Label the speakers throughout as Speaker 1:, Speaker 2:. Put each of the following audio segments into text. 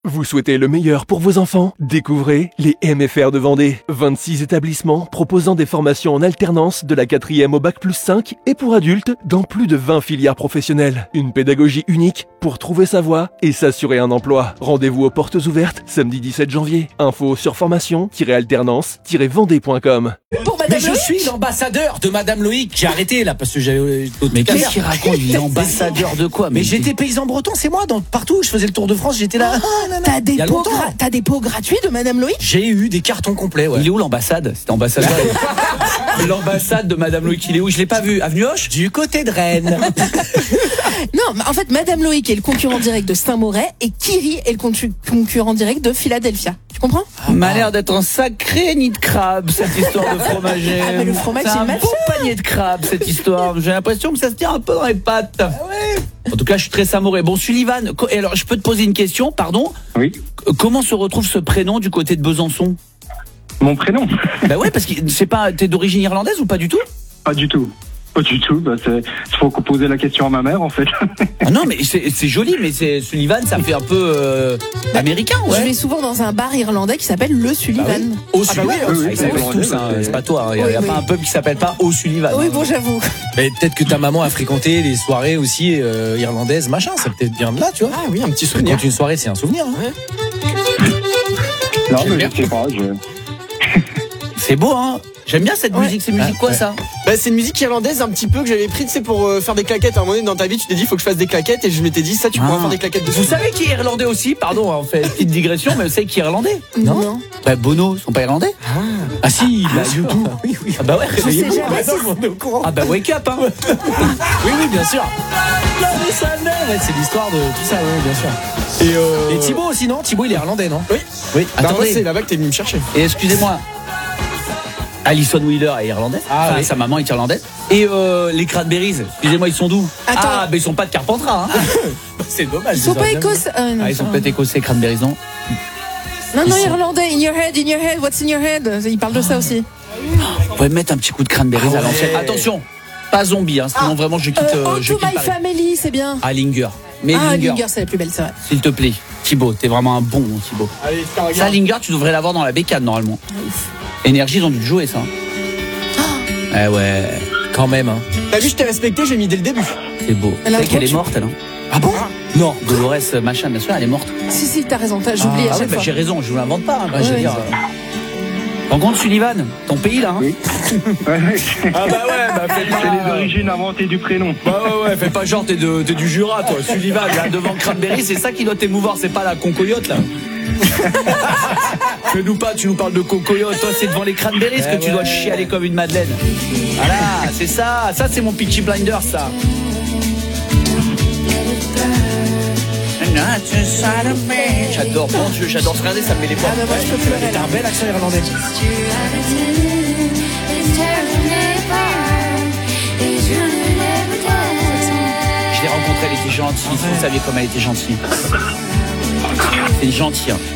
Speaker 1: Vous souhaitez le meilleur pour vos enfants? Découvrez les MFR de Vendée. 26 établissements proposant des formations en alternance de la 4e au Bac+5 et pour adultes dans plus de 20 filières professionnelles. Une pédagogie unique pour trouver sa voie et s'assurer un emploi. Rendez-vous aux portes ouvertes samedi 17 janvier. Info sur formation-alternance-vendée.com.
Speaker 2: Mais je suis l'ambassadeur de Madame Loïc. J'ai arrêté là parce que j'avais d'autres
Speaker 3: Mais
Speaker 2: mécanismes.
Speaker 3: qu'est-ce qu'il raconte? Il est ambassadeur de quoi?
Speaker 2: Mais j'étais paysan breton, c'est moi, partout. Je faisais le tour de France, j'étais là.
Speaker 4: T'as des
Speaker 2: Il y a
Speaker 4: pots
Speaker 2: longtemps.
Speaker 4: t'as des pots gratuits de Madame Loïc?
Speaker 2: J'ai eu des cartons complets, ouais.
Speaker 3: Il est où l'ambassade? C'était ambassadeur. L'ambassade de Madame Loïc, il est où? Je l'ai pas vu. Avenue Hoche?
Speaker 2: Du côté de Rennes.
Speaker 4: Non, mais en fait, Madame Loïc est le concurrent direct de Saint-Maurais et Kiri est le concurrent direct de Philadelphia. Tu comprends?
Speaker 3: M'a l'air d'être un sacré nid de crabe, cette histoire de fromager.
Speaker 4: Ah, mais le fromage,
Speaker 3: c'est
Speaker 4: c'est
Speaker 3: un
Speaker 4: mal
Speaker 3: beau panier de crabe, cette histoire. J'ai l'impression que ça se tient un peu dans les pattes. En tout cas, je suis très Saint-Maurais. Bon, Sullivan, et alors, je peux te poser une question, pardon?
Speaker 5: Oui.
Speaker 3: Comment se retrouve ce prénom du côté de Besançon?
Speaker 5: Mon prénom?
Speaker 3: Bah ouais, parce que c'est pas, t'es d'origine irlandaise ou pas du tout?
Speaker 5: Pas du tout. Pas du tout. Bah, faut poser la question à ma mère, en fait.
Speaker 3: Ah non, mais c'est joli, mais c'est Sullivan, ça fait un peu américain,
Speaker 4: Je
Speaker 3: ouais.
Speaker 4: vais souvent dans un bar irlandais qui s'appelle le Sullivan.
Speaker 3: Au
Speaker 2: Ah bah
Speaker 3: Sullivan,
Speaker 2: oui,
Speaker 3: ils s'appellent
Speaker 5: oui,
Speaker 3: tous,
Speaker 5: oui,
Speaker 3: hein,
Speaker 5: oui.
Speaker 3: c'est pas toi. Il y a
Speaker 4: Oui,
Speaker 3: pas un pub qui s'appelle pas Au Sullivan.
Speaker 4: Oui, bon, j'avoue.
Speaker 2: Mais peut-être que ta maman a fréquenté les soirées aussi irlandaises, machin. Ça peut-être bien de là, tu vois.
Speaker 6: Ah oui, un petit souvenir.
Speaker 2: Quand une soirée, c'est un souvenir. Hein.
Speaker 5: Non,
Speaker 2: J'aime
Speaker 5: mais
Speaker 2: bien.
Speaker 5: je sais pas.
Speaker 3: C'est beau, hein. J'aime bien cette musique. C'est musique quoi,
Speaker 2: ouais.
Speaker 3: ça?
Speaker 6: Bah, c'est une musique irlandaise un petit peu que j'avais pris, tu sais, pour faire des claquettes. À un moment donné dans ta vie, tu t'es dit, faut que je fasse des claquettes, et je m'étais dit, ça, tu pourras faire des claquettes dessus.
Speaker 3: Vous savez qui est irlandais aussi? Pardon, on fait une petite digression, mais vous savez qui est irlandais?
Speaker 4: Non.
Speaker 3: Bah, Bono, ils sont pas irlandais? Ah si, bah, YouTube.
Speaker 2: Oui, oui.
Speaker 3: Ah bah ouais,
Speaker 4: Je sais
Speaker 3: réveillez-vous.
Speaker 4: jamais si
Speaker 2: On est au courant.
Speaker 3: Ah bah wake up, hein.
Speaker 2: Oui, oui, bien sûr. Ouais, c'est l'histoire de tout ça, oui, bien sûr. Et Thibaut aussi, non? Thibaut, il est irlandais, non?
Speaker 6: Oui.
Speaker 2: Oui.
Speaker 6: Bah, moi,
Speaker 3: Attendez.
Speaker 6: c'est là-bas que t'es venu me chercher.
Speaker 3: Et excusez-moi, Alison Wheeler est irlandaise.
Speaker 2: Ah, oui.
Speaker 3: Sa maman est irlandaise. Et les Cranberries, excusez-moi, ils sont d'où?
Speaker 4: Attends.
Speaker 3: Ah, bah ils sont pas de Carpentras, hein.
Speaker 2: C'est dommage.
Speaker 4: Ils sont pas écossais. Non,
Speaker 3: Ah, ils sont peut-être écossais, Cranberries, non?
Speaker 4: Non, irlandais. In your head, what's in your head? Il parle de ça aussi.
Speaker 3: Vous pouvez me mettre un petit coup de Cranberries à l'ancienne. Attention, pas zombie, hein, sinon vraiment je quitte.
Speaker 4: All
Speaker 3: je
Speaker 4: to
Speaker 3: quitte
Speaker 4: my
Speaker 3: Paris.
Speaker 4: family, c'est bien.
Speaker 3: Ah, Linger. Mais
Speaker 4: Ah,
Speaker 3: Linger,
Speaker 4: Linger, c'est la plus belle, c'est vrai.
Speaker 3: s'il te plaît. Thibaut, t'es vraiment un bon Thibaut.
Speaker 6: Allez,
Speaker 3: Ça, Linger, tu devrais l'avoir dans la bécane normalement. Énergie, ils ont dû le jouer, ça. Eh ouais,
Speaker 2: Quand même, hein.
Speaker 6: T'as vu, je t'ai respecté, j'ai mis dès le début.
Speaker 3: c'est beau.
Speaker 4: Elle a
Speaker 3: Tu sais qu'elle est
Speaker 4: trop-
Speaker 3: morte, elle. Hein.
Speaker 2: Ah bon? Non.
Speaker 3: Dolores, machin, bien sûr, elle est morte.
Speaker 4: Si, t'as raison, j'oublie à
Speaker 3: Ah ouais,
Speaker 4: chaque
Speaker 3: bah,
Speaker 4: fois.
Speaker 3: j'ai raison, je vous l'invente pas. Hein,
Speaker 4: Ouais,
Speaker 3: je veux
Speaker 4: ouais.
Speaker 3: dire. Rencontre Sullivan, ton pays là. Hein.
Speaker 5: Oui. Ouais,
Speaker 2: Ah bah ouais, bah fais
Speaker 5: c'est les origines inventées du prénom.
Speaker 2: Bah ouais, fais pas genre t'es du Jura, toi. Sullivan, là, devant Cranberry,
Speaker 3: C'est ça qui doit t'émouvoir, c'est pas la concoyote là. Fais-nous pas, tu nous parles de cocoyote, toi c'est devant les Cranberries que tu dois chialer comme une madeleine. Voilà, c'est ça, c'est mon Peaky Blinders ça. J'adore, mon Dieu, j'adore ce regarder, ça me met les poils.
Speaker 4: Ah, bah, moi, je peux pleurer,
Speaker 2: T'as
Speaker 4: là.
Speaker 2: un bel accent irlandais.
Speaker 3: Je l'ai rencontrée, elle était gentille, vous saviez comme elle était gentille. C'est une gentille. Hein.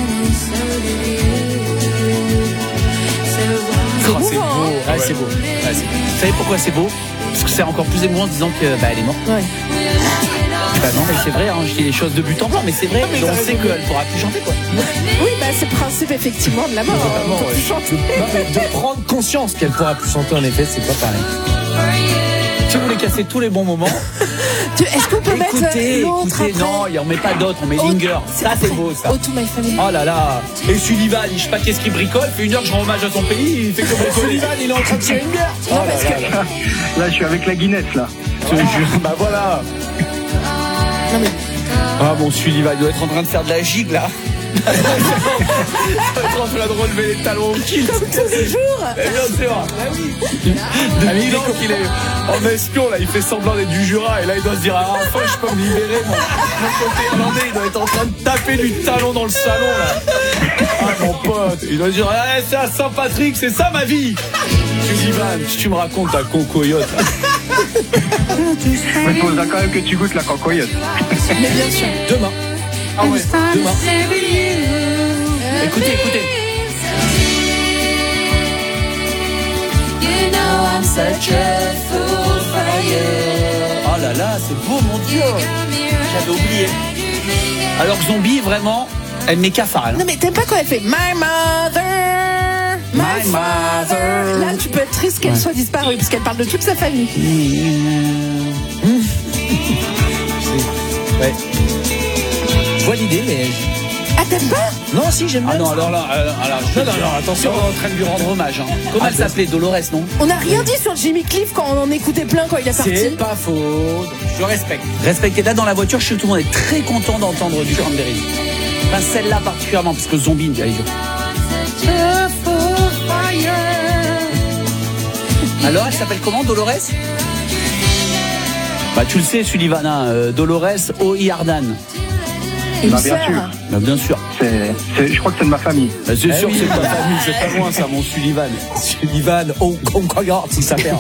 Speaker 4: C'est
Speaker 3: Oh,
Speaker 4: émouvant, hein.
Speaker 2: Ouais, c'est beau. Ouais, c'est beau.
Speaker 3: Vous savez pourquoi c'est beau? Parce que c'est encore plus émouvant en disant que bah, elle est morte.
Speaker 4: Ouais.
Speaker 3: Bah non, mais c'est vrai, hein, je dis les choses de but en blanc, mais c'est vrai, mais on sait qu'elle pourra plus chanter quoi.
Speaker 4: Oui, bah c'est le principe effectivement de la mort.
Speaker 2: Totalement,
Speaker 4: On peut
Speaker 2: ouais.
Speaker 4: plus chanter.
Speaker 2: Non, mais de prendre conscience qu'elle pourra plus chanter, en effet, c'est pas pareil.
Speaker 3: Si vous voulez casser tous les bons moments,
Speaker 4: Est-ce qu'on peut mettre
Speaker 3: écoutez,
Speaker 4: l'autre
Speaker 3: écoutez,
Speaker 4: après?
Speaker 3: non, on met pas d'autres, on met
Speaker 4: Oh,
Speaker 3: Linger. Ça c'est beau ça.
Speaker 4: Oh, to my family.
Speaker 3: Oh là là. Et Sullivan, je sais pas qu'est-ce qu'il bricole, fait une heure que je rends hommage à son pays, il fait que bricoler.
Speaker 2: Sullivan, il est en train de tirer une bière.
Speaker 4: Non, parce que...
Speaker 5: Là, je suis avec la Guinness, là.
Speaker 3: Je te jure. Bah voilà.
Speaker 4: Non, mais...
Speaker 3: Ah bon, Sullivan, il doit être en train de faire de la gigue là. Il doit être en train de relever les talons au kill.
Speaker 4: Tous les jours.
Speaker 3: Bien sûr. Depuis 1000 ans qu'il est en espion là, il fait semblant d'être du Jura et là il doit se dire ah, enfin je peux me libérer mon côté irlandais, il doit être en train de taper du talon dans le salon là. Ah mon pote, il doit se dire ah, c'est à Saint-Patrick, c'est ça ma vie. Sullivan, si tu me racontes ta concoyote.
Speaker 5: Mais il faudra quand même que tu goûtes la cancoyote.
Speaker 4: Mais bien sûr.
Speaker 2: Demain.
Speaker 3: Ah ouais, demain. Écoutez, écoutez. Oh là là, c'est beau mon Dieu. J'avais oublié.
Speaker 7: Alors que Zombie, vraiment, elle met cafard.
Speaker 4: Non mais t'aimes pas quand elle fait My mother, my father. Là tu peux être triste qu'elle soit disparue parce qu'elle parle de toute sa famille.
Speaker 7: Ouais. Je vois l'idée, mais.
Speaker 4: Ah t'aimes pas?
Speaker 7: Non, si, j'aime bien. Ah non, alors là, non, attention, on est en train de lui rendre hommage. Comment elle s'appelait? Dolores, non?
Speaker 4: On n'a rien dit sur Jimmy Cliff quand on en écoutait plein quand il est parti.
Speaker 7: C'est pas faux. Je respecte. Respectez. Là, dans la voiture, je suis tout le monde est très content d'entendre du Cranberries. Enfin, celle-là particulièrement, parce que Zombie, allez, alors, elle s'appelle comment, Dolores? Bah, tu le sais, Sullivan, hein, Dolores O'Riordan.
Speaker 5: Bien sûr.
Speaker 7: Bah, bien sûr.
Speaker 5: Je crois que c'est de ma famie.
Speaker 7: Bah, c'est sûr que c'est de ma famille, c'est pas moi, ça, mon Sullivan. Sullivan, regarde si ça perd.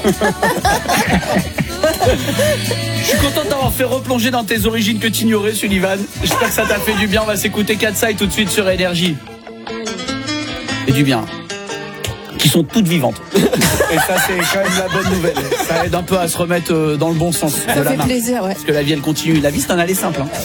Speaker 7: Je suis content de t'avoir fait replonger dans tes origines que t'ignorais, Sullivan. J'espère que ça t'a fait du bien. On va s'écouter Katsai tout de suite sur Énergie. Et du bien. Qui sont toutes vivantes. Et ça, c'est quand même la bonne nouvelle. Ça aide un peu à se remettre dans le bon sens de la main.
Speaker 4: Ça fait plaisir, ouais.
Speaker 7: Parce que la vie, elle continue. La vie, c'est un aller simple. Hein.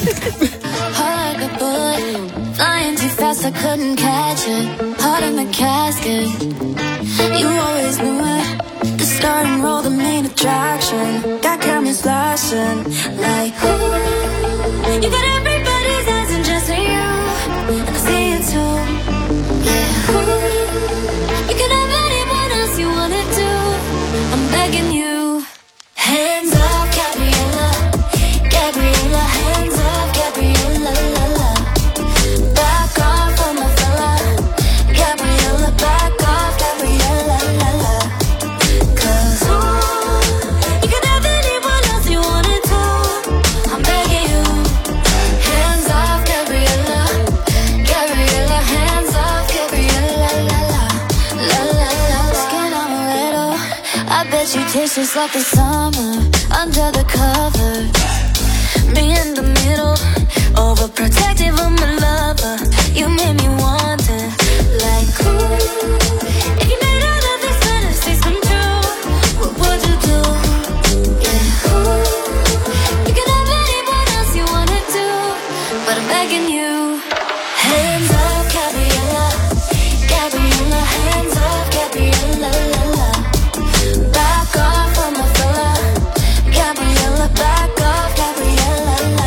Speaker 8: Flying too fast, I couldn't catch it. Heart in the casket. You always knew it. The starting role, the main attraction. Got cameras flashing like ooh. You got everybody's eyes and just you. And I see it too. Yeah. Ooh. You can have anyone else you wanna do. I'm begging you. Hands off, Gabriella. Gabriella, hands off, Gabriella. La, la. Back off on my fella. Gabriella, back off, Gabriella. La, la. Cause ooh, you can have anyone else you wanna do. I'm begging you. Hands off, Gabriella. Gabriella, hands off, Gabriella. La, la. La, la, la. Skin on a little. I bet you taste just like the summer. Under the cover. Me in the middle, overprotective of my lover. You made me wonder, like ooh, if you made all of these fantasies come true, what would you do? Yeah, ooh, you can have anyone else you wanna do, but I'm begging you. Hands off, Gabriella, Gabriella, hands off, Gabriella, la la. Back off on my fella, Gabriella, back off, Gabriella.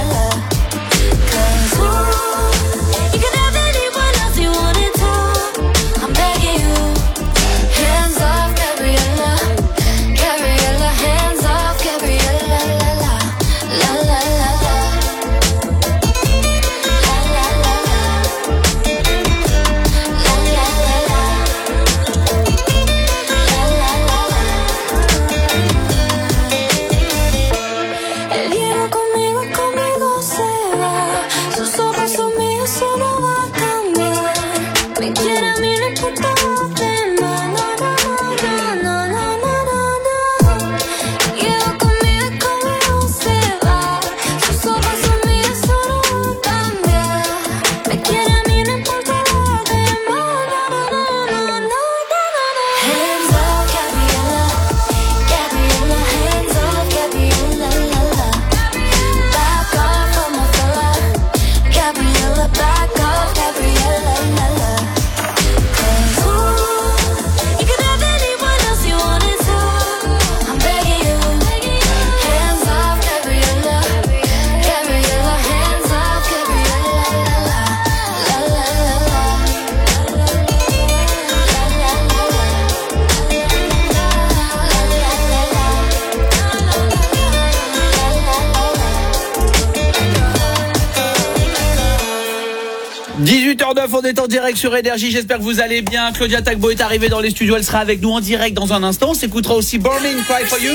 Speaker 7: On est en direct sur Énergie, j'espère que vous allez bien. Claudia Tagbo est arrivée dans les studios, elle sera avec nous en direct dans un instant. On s'écoutera aussi Burning Cry for You.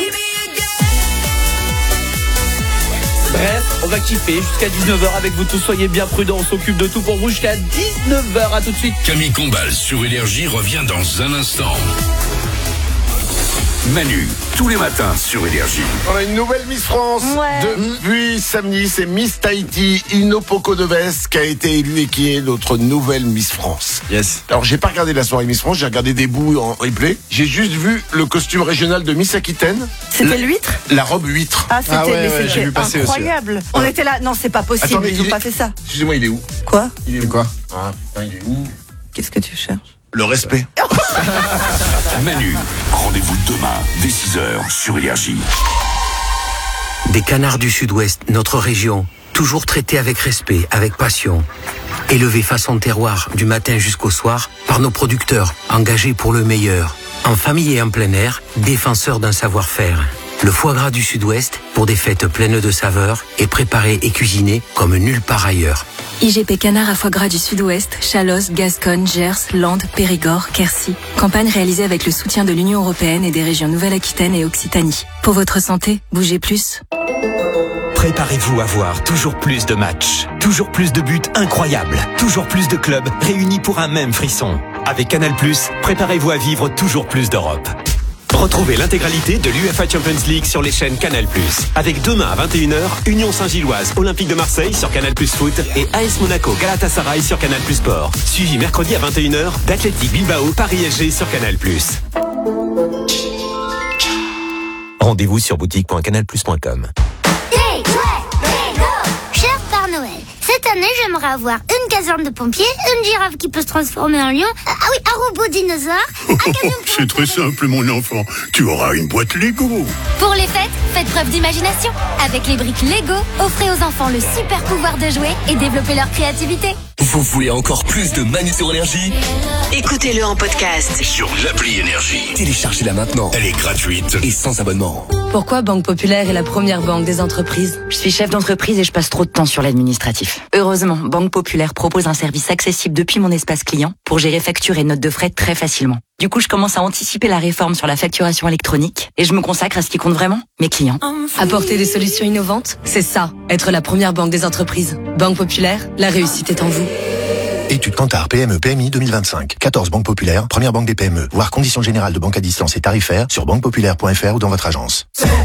Speaker 7: Bref, on va kiffer jusqu'à 19h avec vous tous, soyez bien prudents, on s'occupe de tout pour vous jusqu'à 19h, à tout de suite.
Speaker 9: Camille Combal sur Énergie revient dans un instant. Manu, tous les matins sur Énergie.
Speaker 10: On a une nouvelle Miss France. Depuis samedi, c'est Miss Tahiti, Inopoko Deves, qui a été élue et qui est notre nouvelle Miss France.
Speaker 3: Yes.
Speaker 10: Alors, j'ai pas regardé la soirée Miss France, j'ai regardé des bouts en replay. J'ai juste vu le costume régional de Miss Aquitaine.
Speaker 11: C'était l'huître?
Speaker 10: La robe huître.
Speaker 11: Ah, c'était
Speaker 3: j'ai vu passer
Speaker 11: incroyable.
Speaker 3: aussi.
Speaker 11: On était là. Non, c'est pas possible.
Speaker 10: Attends, mais
Speaker 11: ils ont pas fait ça.
Speaker 10: Excusez-moi, il est où?
Speaker 11: Quoi?
Speaker 10: Il est où?
Speaker 3: Quoi?
Speaker 10: Ah, putain, il est où?
Speaker 11: Qu'est-ce que tu cherches?
Speaker 10: Le respect.
Speaker 9: Manu, rendez-vous demain dès 6h sur Énergie.
Speaker 12: Des canards du Sud-Ouest, notre région, toujours traités avec respect, avec passion. Élevés façon terroir, du matin jusqu'au soir, par nos producteurs, engagés pour le meilleur. En famille et en plein air, défenseurs d'un savoir-faire. Le foie gras du Sud-Ouest, pour des fêtes pleines de saveurs, est préparé et cuisiné comme nulle part ailleurs.
Speaker 13: IGP Canard à foie gras du Sud-Ouest, Chalosse, Gascogne, Gers, Landes, Périgord, Quercy. Campagne réalisée avec le soutien de l'Union européenne et des régions Nouvelle-Aquitaine et Occitanie. Pour votre santé, bougez plus.
Speaker 14: Préparez-vous à voir toujours plus de matchs, toujours plus de buts incroyables, toujours plus de clubs réunis pour un même frisson. Avec Canal+, préparez-vous à vivre toujours plus d'Europe. Retrouvez l'intégralité de l'UEFA Champions League sur les chaînes Canal+. Avec demain à 21h, Union Saint-Gilloise, Olympique de Marseille sur Canal+ Foot et AS Monaco Galatasaray sur Canal+ Sport. Suivi mercredi à 21h d'Athletic Bilbao Paris SG sur Canal+. Rendez-vous sur boutique.canalplus.com.
Speaker 15: Cher Père Noël, cette année j'aimerais avoir une caserne de pompiers, une girafe qui peut se transformer en lion, un robot dinosaure, un camion pour...
Speaker 16: C'est très simple mon enfant, tu auras une boîte Lego.
Speaker 15: Pour les fêtes, faites preuve d'imagination. Avec les briques Lego, offrez aux enfants le super pouvoir de jouer et développer leur créativité.
Speaker 17: Vous voulez encore plus de Manu sur Énergie?
Speaker 18: Écoutez-le en podcast
Speaker 9: sur l'appli Énergie.
Speaker 17: Téléchargez-la maintenant.
Speaker 9: Elle est gratuite
Speaker 17: et sans abonnement.
Speaker 18: Pourquoi Banque Populaire est la première banque des entreprises? Je suis chef d'entreprise et je passe trop de temps sur l'administratif. Heureusement, Banque Populaire propose un service accessible depuis mon espace client pour gérer factures et notes de frais très facilement. Du coup, je commence à anticiper la réforme sur la facturation électronique et je me consacre à ce qui compte vraiment, mes clients.
Speaker 13: Apporter des solutions innovantes, c'est ça, être la première banque des entreprises. Banque Populaire, la réussite est en vous.
Speaker 19: Étude Kantar PME PMI 2025. 14 banques populaires, première banque des PME. Voir conditions générales de banque à distance et tarifaires sur banquepopulaire.fr ou dans votre agence.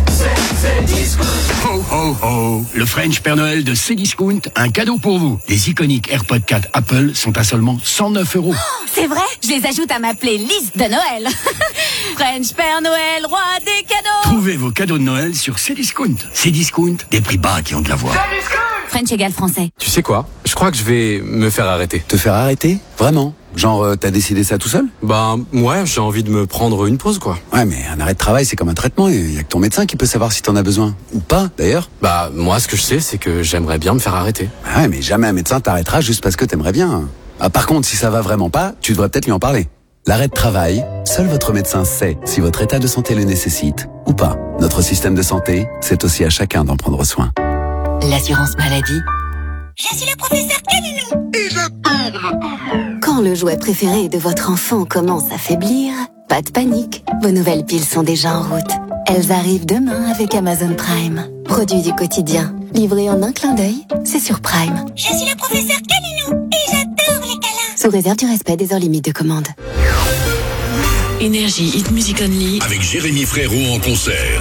Speaker 16: Ho ho ho, le French Père Noël de Cdiscount, un cadeau pour vous. Les iconiques AirPods 4 Apple sont à seulement 109 €.
Speaker 15: Oh, c'est vrai, je les ajoute à ma playlist de Noël. French Père Noël, roi des cadeaux.
Speaker 16: Trouvez vos cadeaux de Noël sur Cdiscount. Cdiscount, des prix bas qui ont de la voix.
Speaker 15: French égale français.
Speaker 3: Tu sais quoi? Je crois que je vais me faire arrêter.
Speaker 20: Te faire arrêter? Vraiment? Genre, t'as décidé ça tout seul?
Speaker 3: Bah, ouais, j'ai envie de me prendre une pause, quoi.
Speaker 20: Ouais, mais un arrêt de travail, c'est comme un traitement. Il y a que ton médecin qui peut savoir si t'en as besoin. Ou pas, d'ailleurs.
Speaker 3: Bah, moi, ce que je sais, c'est que j'aimerais bien me faire arrêter.
Speaker 20: Ah ouais, mais jamais un médecin t'arrêtera juste parce que t'aimerais bien. Ah, par contre, si ça va vraiment pas, tu devrais peut-être lui en parler. L'arrêt de travail, seul votre médecin sait si votre état de santé le nécessite ou pas. Notre système de santé, c'est aussi à chacun d'en prendre soin.
Speaker 18: L'assurance maladie.
Speaker 15: Je suis le professeur Calilou. Et je parle.
Speaker 21: Quand le jouet préféré de votre enfant commence à faiblir, pas de panique, vos nouvelles piles sont déjà en route. Elles arrivent demain avec Amazon Prime. Produit du quotidien, livré en un clin d'œil, c'est sur Prime.
Speaker 15: Je suis le professeur Calilou et j'adore les câlins.
Speaker 21: Sous réserve du respect des heures limites de commande.
Speaker 18: Énergie Hit Music Only.
Speaker 9: Avec Jérémy Frérot en concert.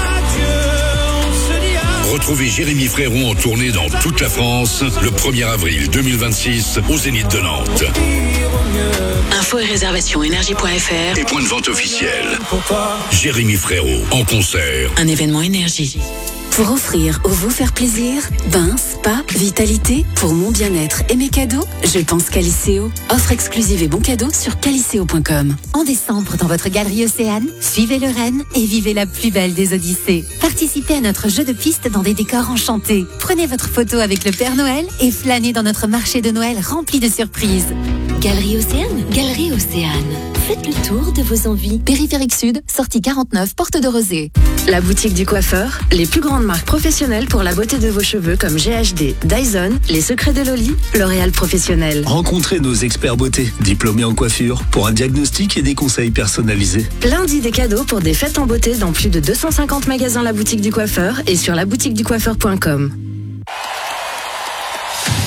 Speaker 9: Retrouvez Jérémy Frérot en tournée dans toute la France le 1er avril 2026 au Zénith de Nantes.
Speaker 18: Infos et réservations énergie.fr
Speaker 9: et point de vente officiel. Jérémy Frérot en concert.
Speaker 18: Un événement Énergie. Pour offrir ou vous faire plaisir, bain, spa, vitalité, pour mon bien-être et mes cadeaux, je pense Caliceo. Offre exclusive et bons cadeaux sur caliceo.com.
Speaker 21: En décembre, dans votre galerie Océane, suivez le Rennes et vivez la plus belle des Odyssées. Participez à notre jeu de piste dans des décors enchantés. Prenez votre photo avec le Père Noël et flânez dans notre marché de Noël rempli de surprises.
Speaker 18: Galerie Océane, Galerie Océane. Faites le tour de vos envies.
Speaker 21: Périphérique Sud, sortie 49, porte de Rosée.
Speaker 13: La boutique du coiffeur, les plus grandes marques professionnelles pour la beauté de vos cheveux comme GHD, Dyson, Les Secrets de Loli, L'Oréal Professionnel.
Speaker 22: Rencontrez nos experts beauté, diplômés en coiffure, pour un diagnostic et des conseils personnalisés.
Speaker 13: Plein d'idées cadeaux pour des fêtes en beauté dans plus de 250 magasins La Boutique du Coiffeur et sur laboutiqueducoiffeur.com.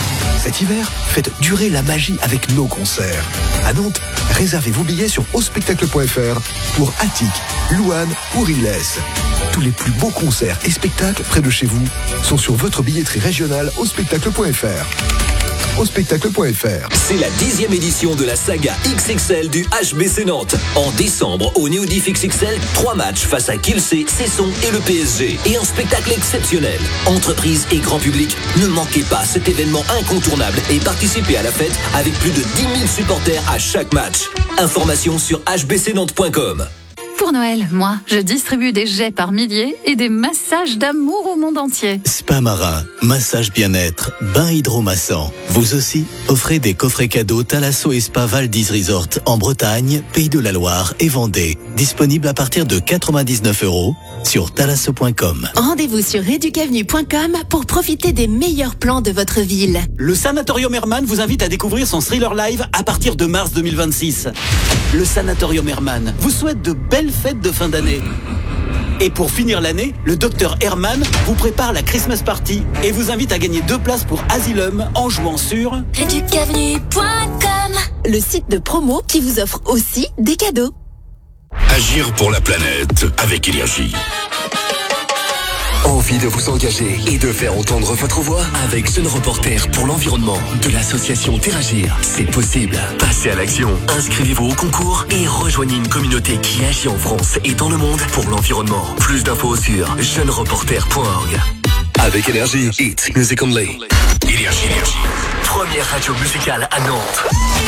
Speaker 1: Cet hiver, faites durer la magie avec nos concerts. À Nantes, réservez vos billets sur auspectacle.fr pour Attic, Louane ou Riles. Tous les plus beaux concerts et spectacles près de chez vous sont sur votre billetterie régionale auspectacle.fr. auspectacle.fr.
Speaker 17: C'est la 10e édition de la saga XXL du HBC Nantes. En décembre, au Néodif XXL, 3 matchs face à Kielce, Cesson et le PSG. Et un spectacle exceptionnel. Entreprises et grand public, ne manquez pas cet événement incontournable et participez à la fête avec plus de 10 000 supporters à chaque match. Informations sur hbcnantes.com.
Speaker 6: Pour Noël, moi, je distribue des jets par milliers et des massages d'amour au monde entier.
Speaker 23: Spa marin, massage bien-être, bain hydromassant. Vous aussi, offrez des coffrets cadeaux Thalasso et Spa Val d'Is Resort en Bretagne, Pays de la Loire et Vendée. Disponible à partir de 99 € sur thalasso.com.
Speaker 24: Rendez-vous sur educavenue.com pour profiter des meilleurs plans de votre ville.
Speaker 25: Le Sanatorium Hermann vous invite à découvrir son thriller live à partir de mars 2026. Le Sanatorium Hermann vous souhaite de belles fêtes de fin d'année. Et pour finir l'année, le Dr Hermann vous prépare la Christmas Party et vous invite à gagner 2 places pour Asylum en jouant sur
Speaker 24: educavenue.com, le site de promo qui vous offre aussi des cadeaux.
Speaker 9: Agir pour la planète avec énergie.
Speaker 17: Envie de vous engager et de faire entendre votre voix avec Jeune Reporter pour l'environnement de l'association Terragir. C'est possible. Passez à l'action. Inscrivez-vous au concours et rejoignez une communauté qui agit en France et dans le monde pour l'environnement. Plus d'infos sur jeunereporter.org. Avec énergie, hit, music only. Énergie. Première radio musicale à Nantes.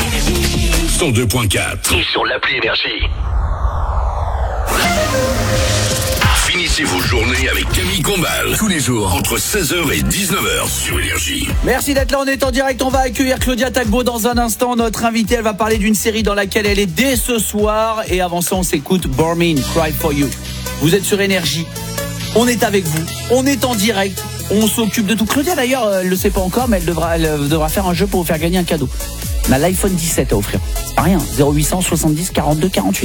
Speaker 9: 102.4.
Speaker 17: Et sur l'appli Énergie.
Speaker 9: Finissez vos journées avec Camille Combal. Tous les jours, entre 16h et 19h sur Énergie.
Speaker 7: Merci d'être là, on est en direct. On va accueillir Claudia Tagbo dans un instant. Notre invitée, elle va parler d'une série dans laquelle elle est dès ce soir. Et avant ça, on s'écoute Bormin, Cry For You. Vous êtes sur Énergie. On est avec vous. On est en direct. On s'occupe de tout. Claudia, d'ailleurs, elle le sait pas encore, mais elle devra faire un jeu pour vous faire gagner un cadeau. On a l'iPhone 17 à offrir. C'est pas rien. 0800 70 42 48.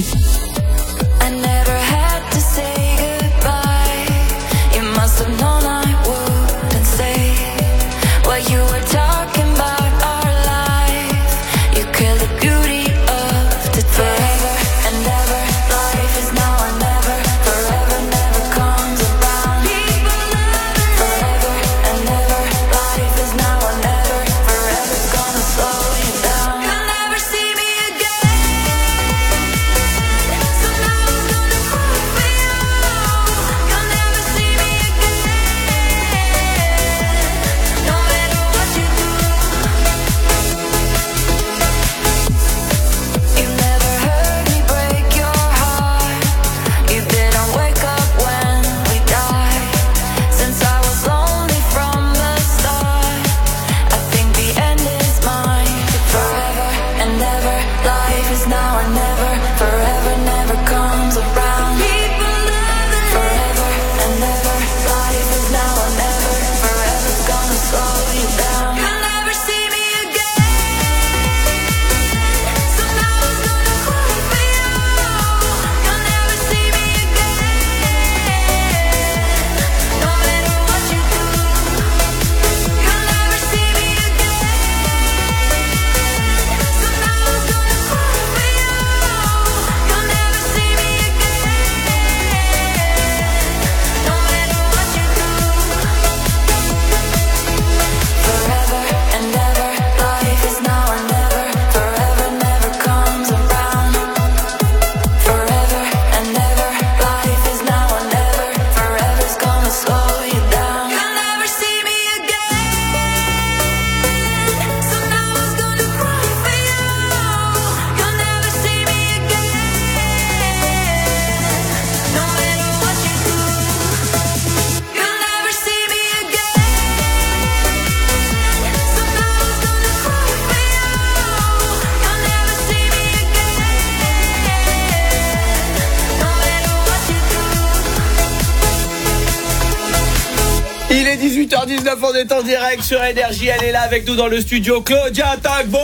Speaker 7: Il est 18h19, on est en direct sur Énergie. Elle est là avec nous dans le studio, Claudia Tagbo.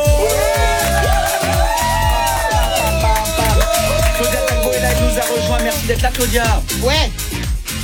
Speaker 7: Claudia Tagbo est là, elle nous a rejoint. Merci d'être là, Claudia.
Speaker 4: Ouais.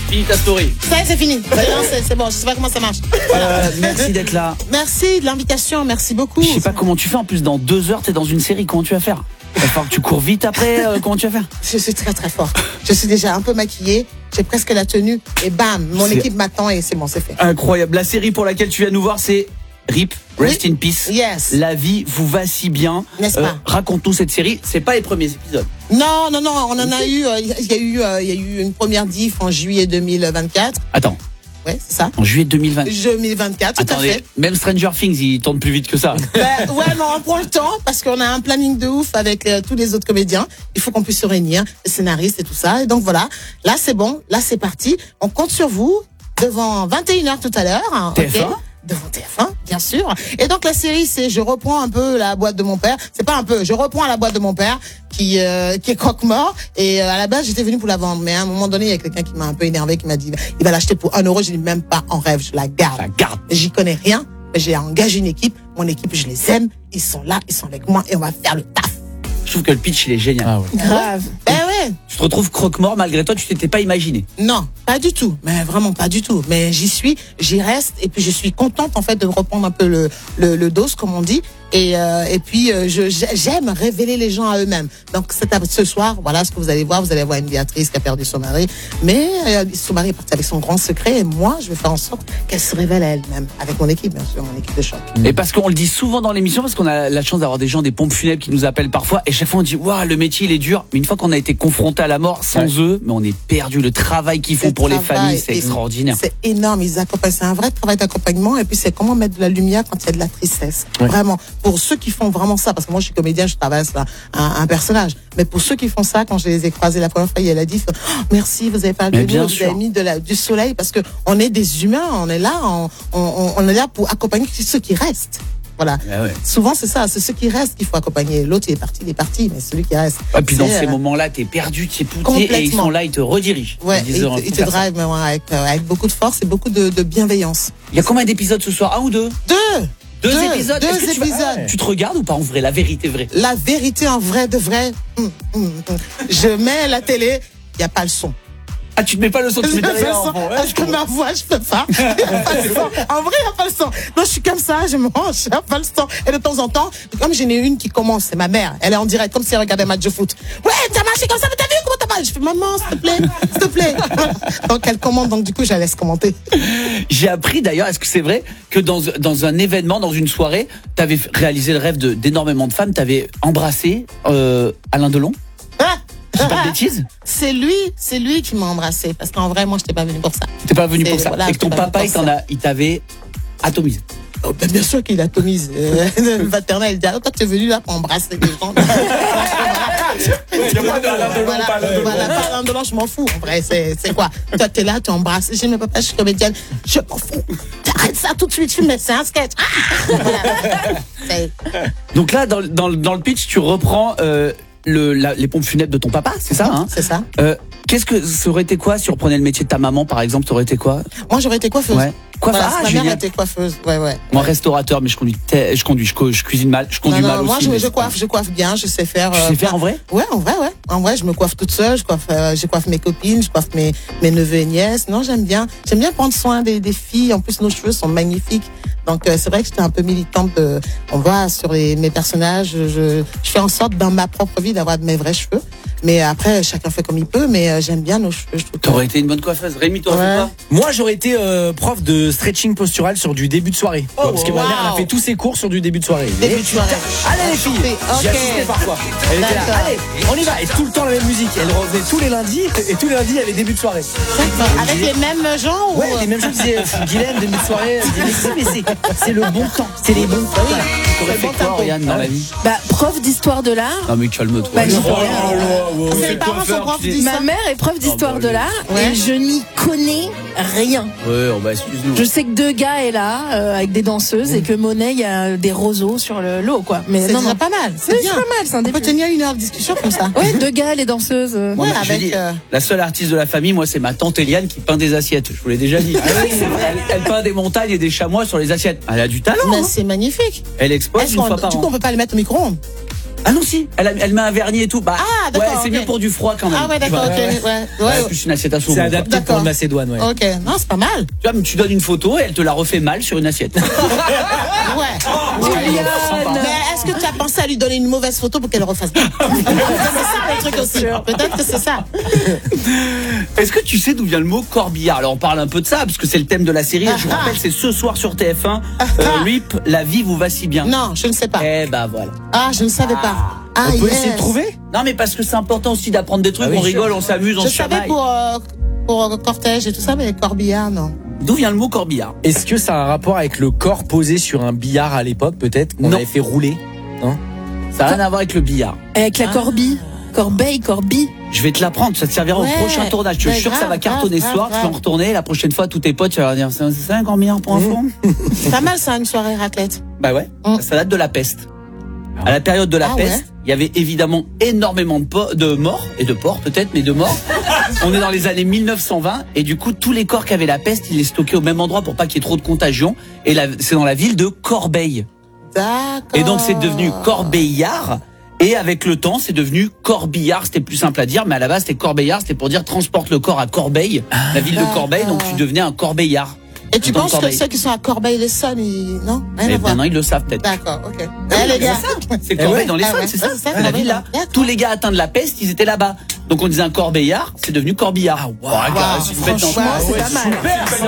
Speaker 7: Fini ta story.
Speaker 2: Ça y est, c'est fini. C'est bon, je sais pas comment ça marche.
Speaker 7: Merci d'être là.
Speaker 2: Merci de l'invitation, merci beaucoup.
Speaker 7: Je sais pas comment tu fais. En plus, dans 2 heures, t'es dans une série. Comment tu vas faire? Il va falloir que tu cours vite après. Comment tu vas faire?
Speaker 2: Je suis très très forte. Je suis déjà un peu maquillée. J'ai presque la tenue. Et bam, mon équipe m'attend et c'est bon, c'est fait.
Speaker 7: Incroyable. La série pour laquelle tu viens nous voir, c'est RIP, Rest in Peace.
Speaker 2: Yes.
Speaker 7: La vie vous va si bien.
Speaker 2: N'est-ce pas?
Speaker 7: Raconte-nous cette série. C'est pas les premiers épisodes.
Speaker 2: Non, on en a eu. Il y a eu une première diff en juillet 2024.
Speaker 7: Attends.
Speaker 2: Ouais, c'est ça.
Speaker 7: En juillet 2020.
Speaker 2: 2024, tout
Speaker 7: Attendez,
Speaker 2: à fait.
Speaker 7: même Stranger Things, il tourne plus vite que ça.
Speaker 2: Ouais, non, on prend le temps parce qu'on a un planning de ouf avec tous les autres comédiens. Il faut qu'on puisse se réunir, les scénaristes et tout ça. Et donc voilà, là c'est bon, là c'est parti. On compte sur vous devant 21h tout à l'heure.
Speaker 7: TF1
Speaker 2: okay. Devant TF1, bien sûr. Et donc la série, c'est je reprends un peu la boîte de mon père. C'est pas un peu, je reprends la boîte de mon père qui est croque-mort. Et à la base, j'étais venue pour la vendre. Mais à un moment donné, il y a quelqu'un qui m'a un peu énervé, qui m'a dit, il va l'acheter pour 1 €. Je dis même pas en rêve, je la garde. J'y connais rien. Mais j'ai engagé une équipe. Mon équipe, je les aime. Ils sont là, ils sont avec moi et on va faire le taf.
Speaker 7: Je trouve que le pitch, il est génial. Ah ouais.
Speaker 2: Grave. Ouais.
Speaker 7: Tu te retrouves croque-mort malgré toi, tu t'étais pas imaginé.
Speaker 2: Non, pas du tout. Mais vraiment pas du tout. Mais j'y reste et puis je suis contente en fait de reprendre un peu le dos, comme on dit. Et puis j'aime révéler les gens à eux-mêmes. Donc ce soir, voilà ce que vous allez voir. Vous allez voir une Béatrice qui a perdu son mari, mais son mari est parti avec son grand secret. Et moi, je vais faire en sorte qu'elle se révèle à elle-même avec mon équipe, bien sûr, mon équipe de choc.
Speaker 7: Et parce qu'on le dit souvent dans l'émission, parce qu'on a la chance d'avoir des gens, des pompes funèbres qui nous appellent parfois, et chaque fois on dit waouh, le métier il est dur. Mais une fois qu'on a été confronté à la mort, sans eux, mais on est perdu. Le travail qu'ils font pour les familles, c'est extraordinaire.
Speaker 2: C'est énorme. Ils accompagnent. C'est un vrai travail d'accompagnement. Et puis c'est comment mettre de la lumière quand il y a de la tristesse. Ouais. Vraiment. Pour ceux qui font vraiment ça, parce que moi je suis comédien, je travaille sur un personnage. Mais pour ceux qui font ça, quand je les ai croisés la première fois, elle a dit oh, merci, vous avez parlé de nous, vous avez mis du soleil, parce que on est des humains, on est là, on est là pour accompagner ceux qui restent. Voilà. Ouais. Souvent, c'est ça, c'est ceux qui restent qu'il faut accompagner. L'autre, il est parti, mais celui qui reste.
Speaker 7: Et puis dans ces moments-là, t'es perdu, t'es poussé, et ils sont là, ils te redirigent.
Speaker 2: Ouais, ils te drivent, mais ouais, avec beaucoup de force et beaucoup de bienveillance.
Speaker 7: Il y a combien d'épisodes ce soir? 1 ou 2?
Speaker 2: 2
Speaker 7: épisodes. Tu te regardes ou pas en vrai? La vérité vraie.
Speaker 2: La vérité en vrai de vrai. Je mets la télé, il n'y a pas le son.
Speaker 7: Ah, tu te mets pas le son, tu mets derrière.
Speaker 2: Parce que ma voix, je peux pas. En vrai, il n'y a pas le son. Non, je suis comme ça, je mange, il n'y a pas le son. Et de temps en temps, comme j'en ai une qui commence, c'est ma mère. Elle est en direct, comme si elle regardait un match de foot. Ouais, t'as marché comme ça, mais t'as vu comment t'as marché? Je fais, maman, s'il te plaît. Donc, elle commande, donc du coup, je la laisse commenter.
Speaker 7: J'ai appris d'ailleurs, est-ce que c'est vrai, que dans un événement, dans une soirée, t'avais réalisé le rêve d'énormément de femmes, t'avais embrassé Alain Delon? C'est pas de bêtises?
Speaker 2: C'est lui qui m'a embrassé. Parce qu'en vrai, moi, je n'étais pas venu pour ça.
Speaker 7: T'es pas venu pour ça. Voilà, et que ton papa, il t'avait atomisé.
Speaker 2: Oh, ben bien sûr qu'il atomise. Le maternel, il dit, toi, tu es venu là pour embrasser des gens. Voilà, pas Alain Delon, je m'en fous. En vrai, c'est quoi? Toi, t'es là, tu embrasses. J'ai dit, mais papa, je suis comédienne. Je m'en fous. T'arrêtes ça tout de suite, c'est un sketch.
Speaker 7: Donc là, dans le pitch, tu reprends les pompes funèbres de ton papa, c'est ça, hein?
Speaker 2: C'est ça.
Speaker 7: Qu'est-ce que ça aurait été quoi si on reprenait le métier de ta maman, par exemple? Ça aurait été quoi?
Speaker 2: Moi, j'aurais été coiffeuse.
Speaker 7: Ouais.
Speaker 2: Voilà, ma mère était coiffeuse. Ouais.
Speaker 7: Moi, restaurateur, mais je cuisine mal. Je conduis mal aussi.
Speaker 2: Moi, je coiffe bien, je sais faire.
Speaker 7: Tu sais faire en vrai?
Speaker 2: Ouais, en vrai, ouais. En vrai, je me coiffe toute seule, je coiffe mes copines, je coiffe mes neveux et nièces. Non, j'aime bien prendre soin des filles. En plus, nos cheveux sont magnifiques. Donc, c'est vrai que j'étais un peu militante. On voit sur mes personnages, je fais en sorte dans ma propre vie d'avoir mes vrais cheveux. Mais après, chacun fait comme il peut, mais j'aime bien nos cheveux.
Speaker 7: T'aurais été une bonne coiffeuse. Rémi, t'aurais fait quoi?
Speaker 3: Moi, j'aurais été prof de stretching postural sur du début de soirée. Parce que ma mère, elle a fait tous ses cours sur du début de soirée.
Speaker 2: Début de soirée.
Speaker 3: Allez les filles, j'ai assisté parfois. Elle était là, allez, on y va. Et tout le temps la même musique. Elle revenait tous les lundis, et tous les lundis, il y avait début de soirée.
Speaker 2: Avec les mêmes gens?
Speaker 3: Ouais, les mêmes gens qui disaient, Guylaine, début de soirée. Mais c'est le bon temps. C'est les bons temps.
Speaker 7: T'aurais fait quoi, Oriane, dans la vie?
Speaker 4: Prof d'histoire de l'art.
Speaker 7: Non, mais calme-toi.
Speaker 2: Mes parents sont profs d'histoire.
Speaker 4: Ma mère est prof d'histoire de l'art et je n'y connais rien.
Speaker 7: Ouais, excuse-nous.
Speaker 4: Je sais que Degas est là avec des danseuses et que Monet, il y a des roseaux sur le lot, quoi. Mais
Speaker 2: c'est déjà pas mal. C'est bien.
Speaker 4: Pas mal, c'est un début.
Speaker 2: On peut tenir 1 heure de discussion comme ça.
Speaker 4: Ouais, Degas, les danseuses.
Speaker 7: Ouais, avec la seule artiste de la famille, moi, c'est ma tante Eliane qui peint des assiettes. Je vous l'ai déjà dit. Elle peint des montagnes et des chamois sur les assiettes. Elle a du talent.
Speaker 2: Mais c'est magnifique.
Speaker 7: Elle expose une fois par an.
Speaker 2: Du coup, on peut pas les mettre au micro-ondes.
Speaker 7: Ah non, si, elle met un vernis et tout. Bah,
Speaker 2: Ah, d'accord,
Speaker 7: ouais, c'est
Speaker 2: ok.
Speaker 7: mieux pour du froid quand même.
Speaker 2: Ah ouais, d'accord, ok. Ouais.
Speaker 7: Plus une assiette à saumon.
Speaker 3: C'est adapté
Speaker 7: quoi.
Speaker 3: pour le Macédoine, ouais.
Speaker 2: Ok, non, c'est pas mal.
Speaker 7: Tu vois, mais tu donnes une photo et elle te la refait mal sur une assiette.
Speaker 2: Ouais.
Speaker 7: Sympa.
Speaker 2: Mais est-ce que tu as pensé à lui donner une mauvaise photo pour qu'elle refasse bien? C'est ça le truc aussi. Peut-être que c'est ça.
Speaker 7: Est-ce que tu sais d'où vient le mot corbillard? Alors on parle un peu de ça parce que c'est le thème de la série. Je vous rappelle, c'est ce soir sur TF1. RIP, la vie vous va si bien.
Speaker 2: Non, je ne sais pas.
Speaker 7: Eh bah voilà.
Speaker 2: Ah, je ne savais pas. Ah,
Speaker 3: On peut essayer de trouver?
Speaker 7: Non mais parce que c'est important aussi d'apprendre des trucs.
Speaker 3: Ah oui,
Speaker 7: on rigole, on s'amuse, on
Speaker 2: Je
Speaker 7: se
Speaker 2: savais
Speaker 7: chamaille.
Speaker 2: pour cortège et tout ça, mais corbillard, non.
Speaker 7: D'où vient le mot corbillard?
Speaker 3: Est-ce que ça a un rapport avec le corps posé sur un billard à l'époque, peut-être, qu'on
Speaker 7: Non.
Speaker 3: avait fait rouler? Non?
Speaker 7: Ça n'a rien à voir avec le billard.
Speaker 4: Avec la corbille. Corbeille.
Speaker 7: Je vais te l'apprendre, ça te servira
Speaker 2: Ouais,
Speaker 7: au prochain tournage. Je te
Speaker 2: ouais,
Speaker 7: jure que ça va
Speaker 2: grave,
Speaker 7: cartonner
Speaker 2: grave,
Speaker 7: ce soir.
Speaker 2: grave.
Speaker 7: Tu vas en retourner. La prochaine fois, tous tes potes, tu vas leur dire c'est ça un corbillard pour un fond?
Speaker 2: C'est pas mal ça, une soirée raclette.
Speaker 7: Bah ouais, ça date de la peste. À la période de la
Speaker 2: Ah
Speaker 7: peste,
Speaker 2: ouais.
Speaker 7: il y avait évidemment énormément de morts, et de porcs peut-être, mais de morts. On est dans les années 1920, et du coup, tous les corps qui avaient la peste, ils les stockaient au même endroit pour pas qu'il y ait trop de contagion. Et c'est dans la ville de Corbeil.
Speaker 2: D'accord.
Speaker 7: Et donc, c'est devenu Corbeillard. Et avec le temps, c'est devenu Corbillard. C'était plus simple à dire, mais à la base, c'était Corbeillard. C'était pour dire transporte le corps à Corbeil, la ville de Corbeil. Donc, tu devenais un Corbeillard.
Speaker 2: Et tu
Speaker 7: Dans
Speaker 2: penses que
Speaker 7: Corbeil.
Speaker 2: ceux qui sont à Corbeil-les-Essonnes, non? Rien
Speaker 7: Eh
Speaker 2: à voir.
Speaker 7: ben non, ils le savent peut-être.
Speaker 2: D'accord, ok. Les gars.
Speaker 7: C'est Corbeil dans les
Speaker 2: Ah
Speaker 7: Essonnes,
Speaker 2: ouais.
Speaker 7: c'est ça,
Speaker 2: Ah, c'est ça,
Speaker 7: c'est la
Speaker 2: Corbeil,
Speaker 7: ville là.
Speaker 2: d'accord.
Speaker 7: Tous les gars atteints de la peste, ils étaient là-bas. Donc on disait un Corbeillard, c'est devenu Corbillard.
Speaker 2: Franchement, c'est pas mal.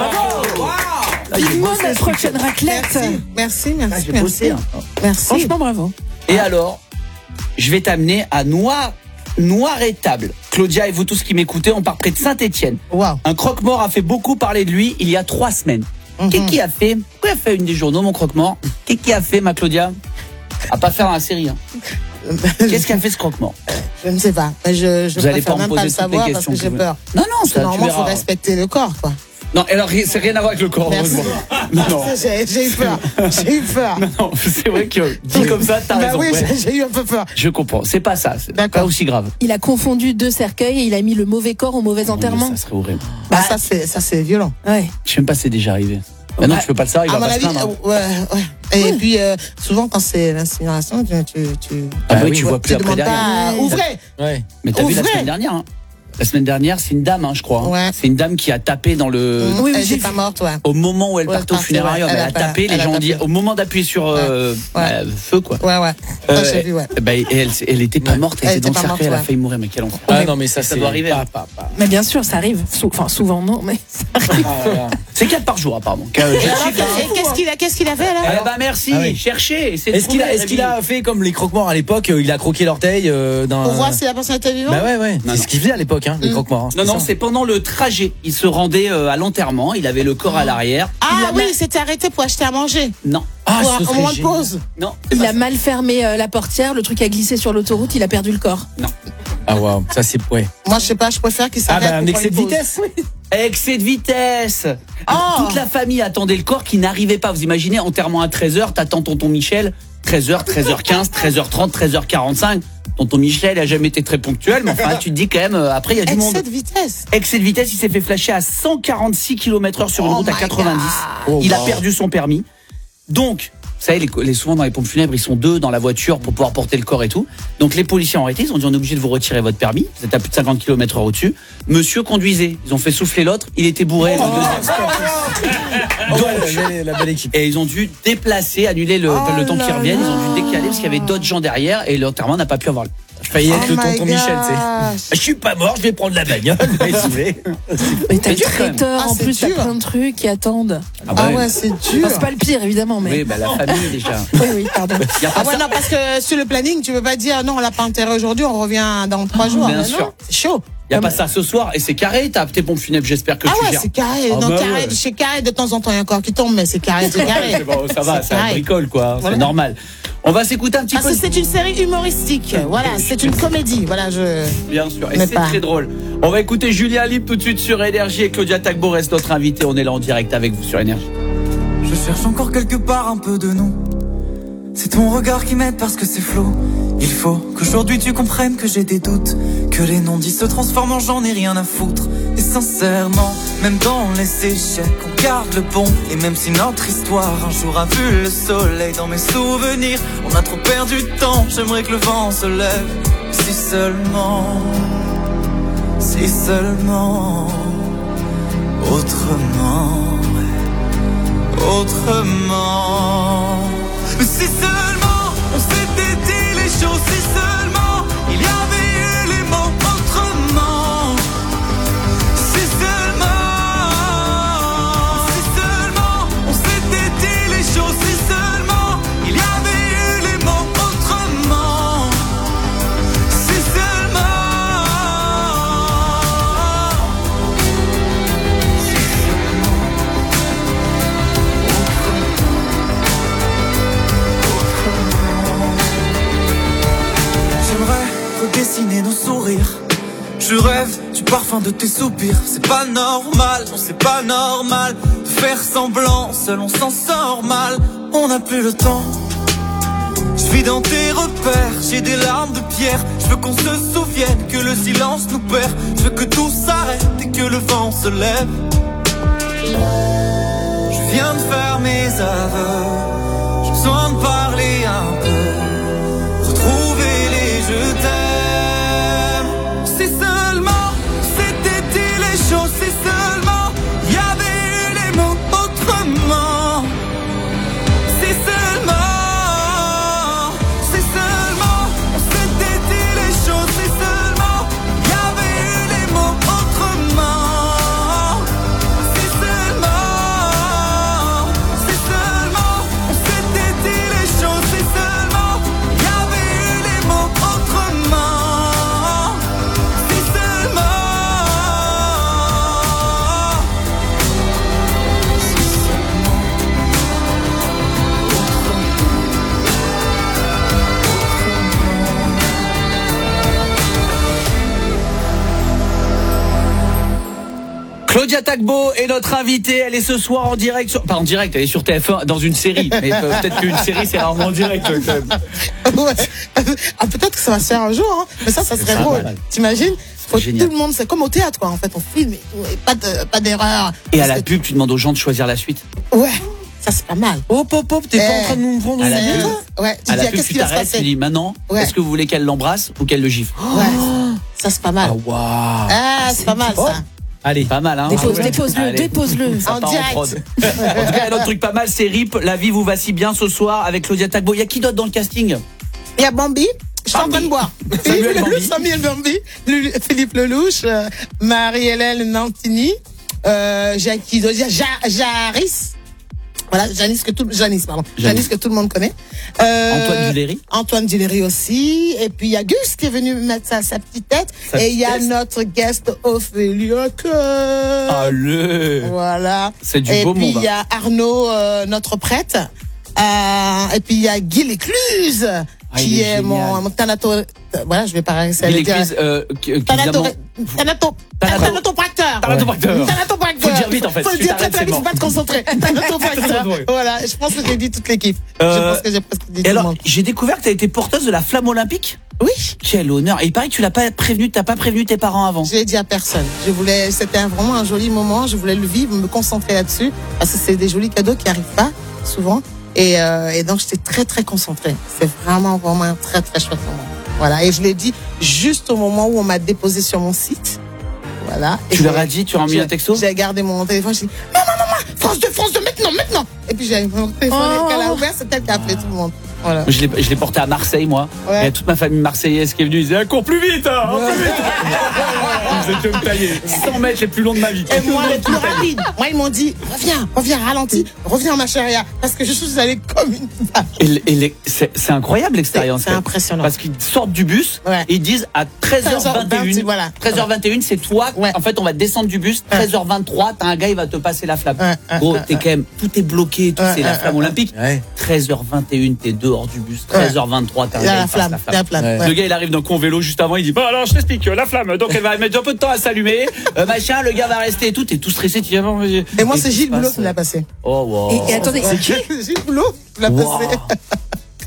Speaker 4: Vivement la prochaine raclette.
Speaker 2: Merci.
Speaker 7: j'ai bossé, hein.
Speaker 2: Merci.
Speaker 4: Franchement, bravo.
Speaker 7: Et alors, je vais t'amener à Noiretable. Claudia et vous tous qui m'écoutez, on part près de Saint-Étienne.
Speaker 2: Wow.
Speaker 7: Un croque-mort a fait beaucoup parler de lui il y a 3 semaines. Qui a fait? Pourquoi a fait une des journaux, mon croque-mort? Qui a fait, ma Claudia? À pas faire dans la série, hein. Qu'est-ce qu'a fait ce croque-mort?
Speaker 2: Je ne sais pas. Mais je
Speaker 7: Vous allez pas
Speaker 2: préfère
Speaker 7: me
Speaker 2: même
Speaker 7: poser
Speaker 2: pas le
Speaker 7: toutes les
Speaker 2: savoir parce
Speaker 7: questions
Speaker 2: que
Speaker 7: que
Speaker 2: j'ai
Speaker 7: vous-
Speaker 2: peur.
Speaker 7: Non,
Speaker 2: Parce que
Speaker 7: ça, tu
Speaker 2: normalement, il faut
Speaker 7: verras.
Speaker 2: respecter le corps, quoi.
Speaker 7: Non, alors c'est rien à voir avec le corps,
Speaker 2: Merci.
Speaker 7: heureusement. Non.
Speaker 2: J'ai eu peur. J'ai eu peur.
Speaker 7: Non, c'est vrai que dit comme ça, t'as
Speaker 2: Bah
Speaker 7: raison.
Speaker 2: oui,
Speaker 7: ouais.
Speaker 2: j'ai eu un peu peur.
Speaker 7: Je comprends. C'est pas ça. C'est pas aussi grave.
Speaker 4: Il a confondu 2 cercueils et il a mis le mauvais corps au mauvais enterrement.
Speaker 7: Ça serait horrible.
Speaker 2: Bah, ça, c'est violent.
Speaker 4: Ouais.
Speaker 7: Je sais même pas si c'est déjà arrivé. Maintenant, tu peux pas le savoir, il
Speaker 2: À
Speaker 7: va
Speaker 2: mon
Speaker 7: pas se
Speaker 2: avis,
Speaker 7: plaindre.
Speaker 2: ouais. Et puis, souvent, quand c'est l'incinération, tu
Speaker 7: Ah oui, tu vois plus après
Speaker 2: demandes
Speaker 7: derrière.
Speaker 2: pas. Ouvrez!
Speaker 3: Ouais.
Speaker 7: Mais t'as vu la
Speaker 2: Ouvrez.
Speaker 7: semaine dernière, hein. La semaine dernière, c'est une dame, hein, je crois.
Speaker 2: Ouais.
Speaker 7: C'est une dame qui a tapé dans le.
Speaker 2: Oui, elle n'est pas morte, ouais.
Speaker 7: Au moment où elle
Speaker 2: Ouais,
Speaker 7: partait au
Speaker 2: partait,
Speaker 7: funérarium,
Speaker 2: ouais.
Speaker 7: elle a tapé, les
Speaker 2: elle a
Speaker 7: gens ont dit,
Speaker 2: tapé.
Speaker 7: au moment d'appuyer sur feu, quoi.
Speaker 2: Ouais. Ça, j'ai vu, ouais.
Speaker 7: Bah, et elle était pas morte, elle
Speaker 2: Elle
Speaker 7: était dans
Speaker 2: était
Speaker 7: le
Speaker 2: pas
Speaker 7: cercueil, elle
Speaker 2: morte,
Speaker 7: a
Speaker 2: ouais.
Speaker 7: failli mourir, mais quel enfer.
Speaker 3: Ah non, mais ça
Speaker 7: doit arriver. hein.
Speaker 4: Mais bien sûr, ça arrive. Enfin, souvent, non, mais ça arrive.
Speaker 7: C'est 4 par jour, apparemment.
Speaker 2: Et qu'est-ce qu'il a fait, là?
Speaker 7: Eh bah merci,
Speaker 3: Ah oui.
Speaker 7: cherchez.
Speaker 3: Est-ce qu'il a fait comme les croque-morts à l'époque? Il a croqué l'orteil d'un.
Speaker 2: Pour voir si la personne était vivante?
Speaker 3: Bah ouais. C'est ce qu'il faisait à l'époque, hein, les croque-morts. hein,
Speaker 7: Non,
Speaker 3: c'était
Speaker 7: non,
Speaker 3: ça.
Speaker 7: c'est pendant le trajet. Il se rendait à l'enterrement, il avait le corps à l'arrière.
Speaker 2: Ah oui, il s'était arrêté pour acheter à manger.
Speaker 7: Non.
Speaker 2: Au moment de pause.
Speaker 7: Non.
Speaker 4: Il a mal fermé la portière, le truc a glissé sur l'autoroute, il a perdu le corps.
Speaker 3: Ah waouh, ça c'est ouais.
Speaker 2: Moi, je sais pas, je préfère qu'il
Speaker 3: Ah
Speaker 2: s'arrête.
Speaker 3: bah un
Speaker 2: pour
Speaker 3: excès de
Speaker 2: prendre une pause.
Speaker 3: vitesse.
Speaker 7: Excès de vitesse.
Speaker 2: Oh.
Speaker 7: Toute la famille attendait le corps qui n'arrivait pas. Vous imaginez, enterrement à 13h, t'attends tonton Michel, 13h, 13h15, 13h30, 13h45. Tonton Michel a jamais été très ponctuel, mais enfin, tu te dis quand même, après, il y a du monde.
Speaker 2: Excès de vitesse.
Speaker 7: Excès de vitesse, il s'est fait flasher à 146 km/h sur une route à 90.
Speaker 3: Oh,
Speaker 7: Il a
Speaker 3: wow.
Speaker 7: perdu son permis. Donc, vous savez, souvent dans les pompes funèbres, ils sont 2 dans la voiture pour pouvoir porter le corps et tout. Donc les policiers ont arrêté, ils ont dit on est obligé de vous retirer votre permis. Vous êtes à plus de 50 km/h au-dessus. Monsieur conduisait. Ils ont fait souffler l'autre, il était bourré. le deuxième.
Speaker 3: La belle équipe.
Speaker 7: Et ils ont dû déplacer, annuler le temps qu'ils reviennent. Ils ont dû décaler parce qu'il y avait d'autres gens derrière et l'enterrement n'a pas pu avoir lieu.
Speaker 3: Je faillis être
Speaker 2: Oh
Speaker 3: le
Speaker 2: my
Speaker 3: tonton Michel, tu sais.
Speaker 2: gosh.
Speaker 3: Je suis pas mort, je vais prendre la bagnole.
Speaker 4: Mais t'as
Speaker 7: C'est
Speaker 4: le
Speaker 7: dur, quand même.
Speaker 4: traiteur,
Speaker 2: Ah,
Speaker 4: en
Speaker 2: c'est
Speaker 4: plus, t'as
Speaker 2: dur.
Speaker 4: plein de trucs qui attendent.
Speaker 2: Ah ouais, c'est dur.
Speaker 4: Enfin, c'est pas le pire, évidemment, mais.
Speaker 7: Oui, bah la famille déjà.
Speaker 4: Oui, pardon.
Speaker 7: Il y a pas
Speaker 2: Ah ouais,
Speaker 7: ça.
Speaker 2: non, parce que sur le planning, tu peux pas dire non, on l'a pas enterré aujourd'hui, on revient dans 3 jours.
Speaker 7: bien
Speaker 2: Mais
Speaker 7: sûr.
Speaker 2: non, c'est chaud.
Speaker 7: Il y a pas ça ce soir et c'est carré. T'as tes pompes funèbres, j'espère que
Speaker 2: Ah
Speaker 7: tu
Speaker 2: ouais,
Speaker 7: gères.
Speaker 2: c'est carré.
Speaker 7: Ah
Speaker 2: Non,
Speaker 7: bah
Speaker 2: carré,
Speaker 7: ouais.
Speaker 2: chez carré, de temps en temps, il y a encore qui tombe, mais c'est carré, c'est carré.
Speaker 7: C'est bon, ça va,
Speaker 2: C'est
Speaker 7: ça
Speaker 2: carré.
Speaker 7: bricole quoi.
Speaker 2: Voilà.
Speaker 7: C'est normal. On va s'écouter un petit
Speaker 2: Parce
Speaker 7: peu.
Speaker 2: que c'est une série humoristique. Voilà, c'est une comédie. Voilà,
Speaker 7: Bien sûr, et
Speaker 2: Mais
Speaker 7: c'est
Speaker 2: pas.
Speaker 7: très drôle. On va écouter Julien Libre tout de suite sur Énergie et Claudia Tagbo reste notre invité. On est là en direct avec vous sur Énergie.
Speaker 5: Je cherche encore quelque part un peu de nous. C'est ton regard qui m'aide parce que c'est flou. Il faut qu'aujourd'hui tu comprennes que j'ai des doutes, que les non-dits se transforment en j'en ai rien à foutre. Et sincèrement, même dans les échecs, on garde le bon. Et même si notre histoire un jour a vu le soleil dans mes souvenirs, on a trop perdu de temps, j'aimerais que le vent se lève. Si seulement, autrement. Mais si seulement on s'était dit les choses, si seulement il y avait eu les mots autrement. Si seulement on s'était dit les choses, si seulement il y avait eu les mots autrement. Si seulement. Redessiner nos sourires. Je rêve du parfum de tes soupirs. C'est pas normal, non c'est pas normal de faire semblant, seul on s'en sort mal. On n'a plus le temps. Je vis dans tes repères, j'ai des larmes de pierre. Je veux qu'on se souvienne que le silence nous perd. Je veux que tout s'arrête et que le vent se lève. Je viens de faire mes aveux, j'ai besoin de parler un peu, retrouver les je t'aime. Si seulement c'était dit les choses, si seulement il y avait eu les mots autrement. Si seulement on s'était dit les choses, si seulement il y avait eu les mots autrement. Si seulement on s'était dit les choses, si seulement il y avait eu les mots autrement.
Speaker 7: Claudia Tagbo est notre invitée, elle est ce soir en direct, pas en direct, elle est sur TF1 dans une série, mais peut-être qu'une série c'est rarement en direct quand même.
Speaker 2: Peut-être que ça va se faire un jour, hein. Mais ça serait drôle. T'imagines? Tout le monde, c'est comme au théâtre, quoi. En fait, on filme et pas d'erreur.
Speaker 7: Et à la pub, tu demandes aux gens de choisir la suite.
Speaker 2: Ouais, ça c'est pas mal.
Speaker 3: Hop, t'es pas en train de nous vendre
Speaker 7: à la pub.
Speaker 2: Ouais, tu dis qu'est-ce qui va se passer?
Speaker 7: Tu dis maintenant, est-ce que vous voulez qu'elle l'embrasse ou qu'elle le gifle?
Speaker 2: Ouais, ça c'est pas mal.
Speaker 7: Ah, waouh.
Speaker 2: Ah, c'est pas mal ça.
Speaker 7: Allez, pas mal, hein.
Speaker 4: Dépose-le.
Speaker 7: En direct. En tout cas, un autre truc pas mal, c'est RIP. La vie vous va si bien ce soir avec Claudia Tagbo. Il y a qui d'autre dans le casting?
Speaker 2: Il y a Bambi. Je suis en train de boire. Samuel Bambi, Philippe Lelouch, Marie-Hélène Nantini, Jaris. Voilà, Janice que tout le monde connaît. Antoine Duléry aussi. Et puis il y a Gus qui est venu mettre sa petite tête. Et il y a notre guest Ophélia Coeur.
Speaker 7: Allez.
Speaker 2: Voilà.
Speaker 7: C'est du beau monde.
Speaker 2: Et puis il y a Arnaud, notre prêtre. Et puis il y a Guy Lécluse. Qui est mon thanato. Voilà, je vais pas réussir à le dire. Thanatopracteur.
Speaker 7: Faut le dire vite en fait.
Speaker 2: Faut le dire très vite, faut pas te concentrer. Thanatopracteur. Voilà, je pense que j'ai dit toute l'équipe. Je pense que j'ai presque dit tout le monde.
Speaker 7: J'ai découvert que tu as été porteuse de la flamme olympique.
Speaker 2: Oui.
Speaker 7: Quel honneur. Et il paraît que tu l'as pas prévenu, t'as pas prévenu tes parents avant.
Speaker 2: Je l'ai dit à personne. C'était vraiment un joli moment. Je voulais le vivre, me concentrer là-dessus. Parce que c'est des jolis cadeaux qui arrivent pas souvent. Et donc j'étais très très concentrée. C'est vraiment un très très chouette moment. Voilà. Et je l'ai dit juste au moment où on m'a déposé sur mon site. Voilà. Et
Speaker 7: tu leur as dit, tu as mis un texto?
Speaker 2: J'ai gardé mon téléphone. J'ai dit maman, France 2, maintenant. Et puis j'ai mon téléphone qu'elle a ouvert, c'est elle qui a appelé tout le monde. Voilà.
Speaker 7: Je l'ai porté à Marseille, moi. Ouais. Et toute ma famille marseillaise qui est venue, ils disaient cours plus vite, hein, plus vite. Ils étaient me tailler 100 mètres les plus longs de ma vie.
Speaker 2: Et moi, les plus rapides. Moi, ils m'ont dit reviens, ralentis, reviens ma chérie, parce que je suis allée comme une.
Speaker 7: C'est incroyable l'expérience.
Speaker 2: C'est impressionnant.
Speaker 7: Parce qu'ils sortent du bus et ils disent à 13h21.
Speaker 2: Voilà.
Speaker 7: 13h21, c'est toi. Ouais. En fait, on va descendre du bus. 13h23, t'as un gars, il va te passer la flamme. Gros, t'es quand même, tout est bloqué, tout, c'est la flamme olympique. 13h21, t'es dehors du bus. 13h23, t'as un gars, il passe la flamme. Le gars, il arrive d'un con vélo juste avant, il dit, bon, alors, je t'explique, la flamme, donc elle va mettre un peu de temps à s'allumer. Machin, le gars va rester et tout, t'es tout stressé.
Speaker 2: Et moi, c'est Gilles Boulot qui l'a passé.
Speaker 7: Oh, wow.
Speaker 4: Et attendez, c'est qui?
Speaker 2: Gilles Boulot qui l'a passé.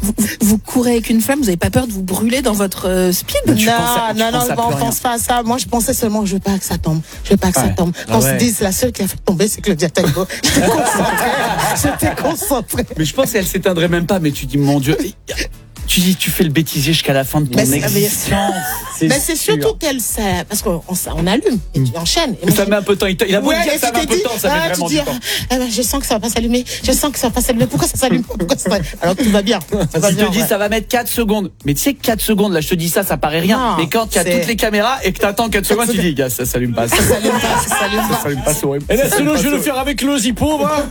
Speaker 4: vous courez avec une flamme, vous avez pas peur de vous brûler dans votre speed?
Speaker 2: Non, on pense pas à ça. Moi, je pensais seulement, je veux pas que ça tombe. Quand on se dit, la seule qui a fait tomber, c'est Claudia Tagbo. J'étais concentrée.
Speaker 7: Mais je pense qu'elle s'éteindrait même pas, mais tu dis, mon Dieu. Tu fais le bêtisier jusqu'à la fin de ton existence.
Speaker 2: Mais c'est surtout qu'elle sait, parce qu'on allume et tu enchaînes.
Speaker 7: Et ça met un peu de temps. Il a beau dire que ça met un peu de temps, ça met vraiment du temps.
Speaker 2: Je sens que ça va pas s'allumer. Pourquoi ça s'allume? Alors que tout va bien.
Speaker 7: Si je te dis ça va mettre 4 secondes. Mais tu sais que 4 secondes, là je te dis ça paraît rien. Non, mais quand il y a toutes les caméras et que t'attends 4 secondes, tu dis, gars, ça s'allume pas. Ça s'allume pas, c'est horrible.
Speaker 3: Et là, sinon, je vais le faire avec le Zippo, moi.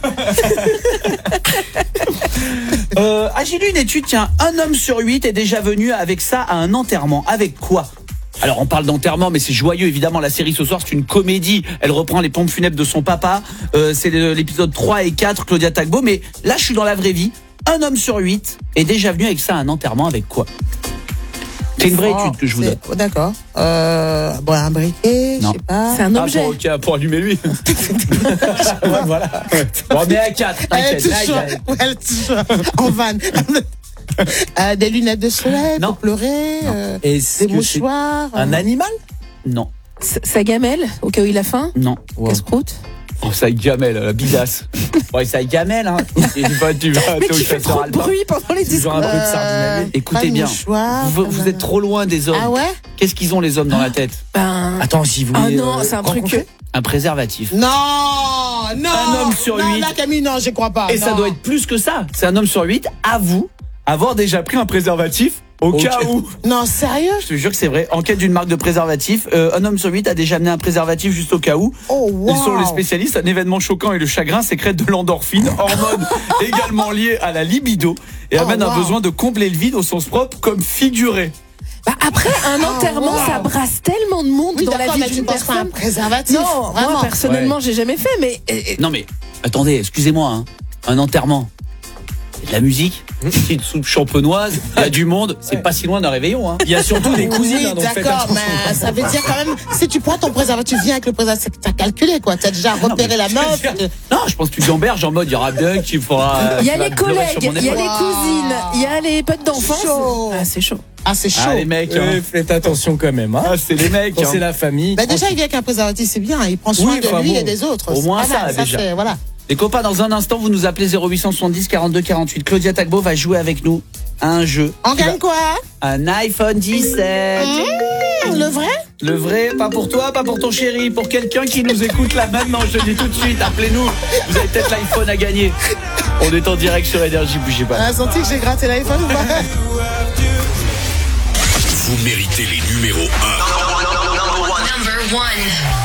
Speaker 7: J'ai lu une étude, tiens, un homme sur 8 est déjà venu avec ça à un enterrement. Avec quoi? Alors on parle d'enterrement, mais c'est joyeux évidemment. La série ce soir c'est une comédie. Elle reprend les pompes funèbres de son papa. C'est l'épisode 3 et 4, Claudia Tagbo. Mais là je suis dans la vraie vie. Un homme sur 8 est déjà venu avec ça à un enterrement. Avec quoi? C'est une vraie étude que je vous donne.
Speaker 2: D'accord. Un briquet, je sais pas.
Speaker 4: C'est un objet.
Speaker 7: Pour allumer lui. Voilà. Bon, mais à 4.
Speaker 2: Elle touche en vanne. Des lunettes de soleil pour pleurer, des mouchoirs.
Speaker 7: Un animal? Non.
Speaker 4: Sa gamelle, au cas où il a faim?
Speaker 7: Non.
Speaker 4: Casse-croûte?
Speaker 7: Oh, ça gamelle, la bidasse. Ouais, ça gamelle, hein.
Speaker 4: Mais qui fait trop de bruit pendant les discours.
Speaker 7: Un peu de sardine. Écoutez bien. Vous êtes trop loin des hommes.
Speaker 2: Ah ouais?
Speaker 7: Qu'est-ce qu'ils ont les hommes dans la tête? Attends, si vous voulez.
Speaker 4: Ah non, c'est un truc.
Speaker 7: Un préservatif.
Speaker 2: Non.
Speaker 7: Un homme sur 8.
Speaker 2: Non, là, Camille, non, je crois pas.
Speaker 7: Et ça doit être plus que ça. C'est un homme sur 8, avoue avoir déjà pris un préservatif au cas où.
Speaker 2: Non, sérieux?
Speaker 7: Je te jure que c'est vrai. Enquête d'une marque de préservatif. Un homme sur 8 a déjà amené un préservatif juste au cas où.
Speaker 2: Oh, wow.
Speaker 7: Selon les spécialistes, un événement choquant et le chagrin sécrète de l'endorphine, hormone également liée à la libido, et amène un besoin de combler le vide au sens propre comme figuré.
Speaker 4: Après, un enterrement, ça brasse tellement de monde dans la vie d'une personne.
Speaker 2: Un préservatif.
Speaker 4: Non, moi personnellement, j'ai jamais fait, mais.
Speaker 7: Non mais, attendez, excusez-moi, hein. Un enterrement. De la musique, une petite soupe champenoise, il y a du monde, c'est pas si loin d'un réveillon. Hein. Il y a surtout des cousines.
Speaker 2: Oui, d'accord, mais ça veut dire quand même, si tu prends ton préservatif, tu viens avec le préservatif, c'est que t'as calculé, quoi. T'as déjà repéré la meuf.
Speaker 7: Non, je pense que tu gamberges en mode, il y aura bien qui fera.
Speaker 4: Il y a les collègues, il y a les cousines, il y a les potes d'enfance. C'est chaud.
Speaker 2: Ah, c'est chaud.
Speaker 7: Ah, les mecs.
Speaker 3: Faites attention quand même. Hein.
Speaker 7: Ah, c'est les mecs.
Speaker 3: C'est la famille.
Speaker 2: Bah, déjà, il vient avec un préservatif, c'est bien. Il prend soin de lui et des autres.
Speaker 7: Au moins ça, déjà.
Speaker 2: Voilà.
Speaker 7: Les copains, dans un instant, vous nous appelez 0870 42 48. Claudia Tagbo va jouer avec nous à un jeu.
Speaker 2: On gagne quoi?
Speaker 7: Un iPhone 17.
Speaker 2: Le vrai?
Speaker 7: Le vrai, pas pour toi, pas pour ton chéri, pour quelqu'un qui nous écoute là maintenant, je te dis tout de suite, appelez-nous. Vous avez peut-être l'iPhone à gagner. On est en direct sur Énergie, bougez pas.
Speaker 2: On a senti que j'ai gratté l'iPhone ou pas?
Speaker 9: Vous méritez les numéros 1.
Speaker 24: Number 1.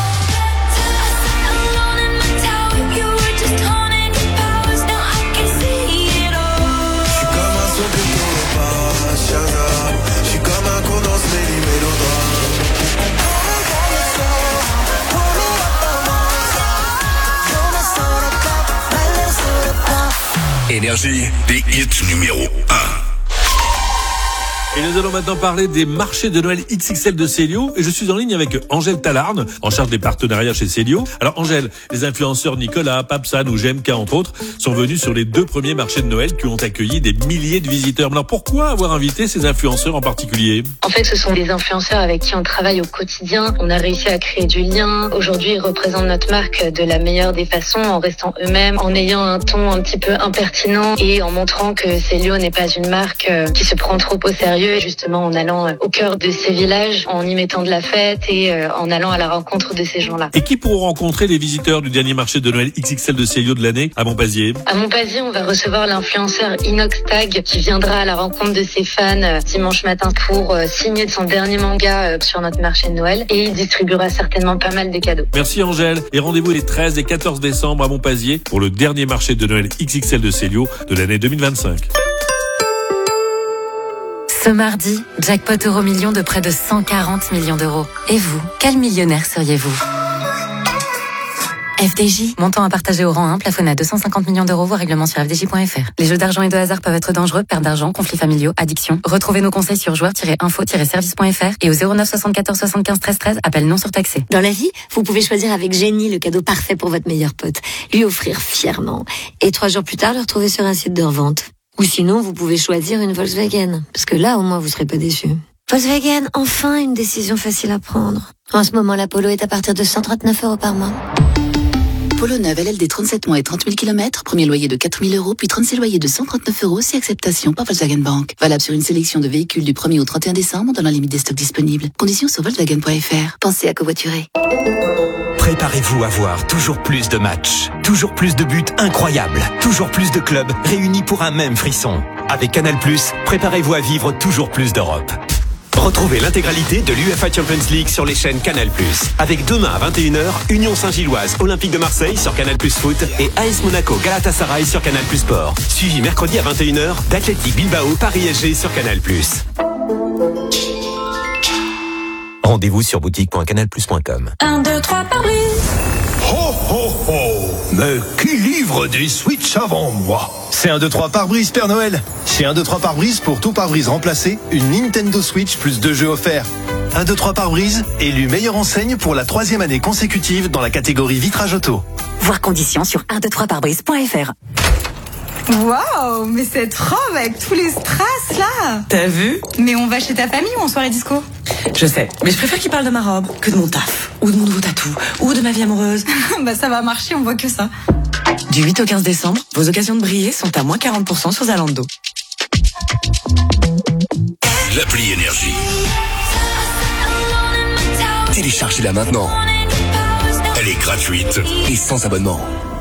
Speaker 9: Énergie, des hits numéro 1.
Speaker 8: Et nous allons maintenant parler des marchés de Noël XXL de Célio. Et je suis en ligne avec Angèle Talarn, en charge des partenariats chez Célio. Alors Angèle, les influenceurs Nicolas, Papsan ou GMK entre autres sont venus sur les 2 premiers marchés de Noël qui ont accueilli des milliers de visiteurs. Alors pourquoi avoir invité ces influenceurs en particulier?
Speaker 10: En fait, ce sont des influenceurs avec qui on travaille au quotidien. On a réussi à créer du lien. Aujourd'hui, ils représentent notre marque de la meilleure des façons, en restant eux-mêmes, en ayant un ton un petit peu impertinent et en montrant que Célio n'est pas une marque qui se prend trop au sérieux. Et justement, en allant au cœur de ces villages, en y mettant de la fête et en allant à la rencontre de ces gens-là.
Speaker 8: Et qui pourront rencontrer les visiteurs du dernier marché de Noël XXL de Célio de l'année à Montpazier?
Speaker 10: À Montpazier, on va recevoir l'influenceur Inox Tag qui viendra à la rencontre de ses fans dimanche matin pour signer de son dernier manga sur notre marché de Noël et il distribuera certainement pas mal de cadeaux.
Speaker 8: Merci Angèle et rendez-vous les 13 et 14 décembre à Montpazier pour le dernier marché de Noël XXL de Célio de l'année 2025.
Speaker 13: Ce mardi, jackpot Euro-Million de près de 140 millions d'euros. Et vous, quel millionnaire seriez-vous? FDJ, montant à partager au rang 1, plafonné à 250 millions d'euros, voire règlement sur fdj.fr. Les jeux d'argent et de hasard peuvent être dangereux, perte d'argent, conflits familiaux, addiction. Retrouvez nos conseils sur joueurs-info-service.fr et au 09 74 75 13 13, appel non surtaxé.
Speaker 21: Dans la vie, vous pouvez choisir avec génie le cadeau parfait pour votre meilleur pote, lui offrir fièrement. Et 3 jours plus tard, le retrouver sur un site de revente.
Speaker 11: Ou sinon, vous pouvez choisir une Volkswagen. Parce que là, au moins, vous serez pas déçus. Volkswagen, enfin une décision facile à prendre. En ce moment, la Polo est à partir de 139 € par mois.
Speaker 12: Polo neuve LLD 37 mois et 30 000 km, premier loyer de 4 000 €, puis 36 loyers de 139 € si acceptation par Volkswagen Bank. Valable sur une sélection de véhicules du 1er au 31 décembre dans la limite des stocks disponibles. Conditions sur Volkswagen.fr. Pensez à covoiturer.
Speaker 14: Préparez-vous à voir toujours plus de matchs, toujours plus de buts incroyables, toujours plus de clubs réunis pour un même frisson. Avec Canal+, préparez-vous à vivre toujours plus d'Europe. Retrouvez l'intégralité de l'UEFA Champions League sur les chaînes Canal+. Avec demain à 21h, Union Saint-Gilloise Olympique de Marseille sur Canal+ Foot et AS Monaco Galatasaray sur Canal+ Sport. Suivi mercredi à 21h d'Athletic Bilbao Paris SG sur Canal+. Rendez-vous sur boutique.canalplus.com.
Speaker 24: 1, 2, 3 Paris.
Speaker 16: Ho ho ho! Mais qui livre des Switch avant moi? C'est 1, 2, 3 pare-brise Père Noël. Chez 1, 2, 3 pare-brise, pour tout pare-brise remplacé, une Nintendo Switch plus 2 jeux offerts. 1, 2, 3 pare-brise, élu meilleure enseigne pour la 3e année consécutive dans la catégorie vitrage auto.
Speaker 18: Voir conditions sur 123parbrise.fr.
Speaker 19: Waouh, mais cette robe avec tous les strass là.
Speaker 26: T'as vu?
Speaker 19: Mais on va chez ta famille ou en soirée disco?
Speaker 26: Je sais, mais je préfère qu'il parle de ma robe que de mon taf, ou de mon nouveau tatou, ou de ma vie amoureuse.
Speaker 19: Bah ça va marcher, on voit que ça.
Speaker 26: Du 8 au 15 décembre, vos occasions de briller sont à moins 40% sur Zalando.
Speaker 9: L'appli Énergie.
Speaker 17: Téléchargez-la maintenant.
Speaker 9: Elle est gratuite
Speaker 17: et sans abonnement.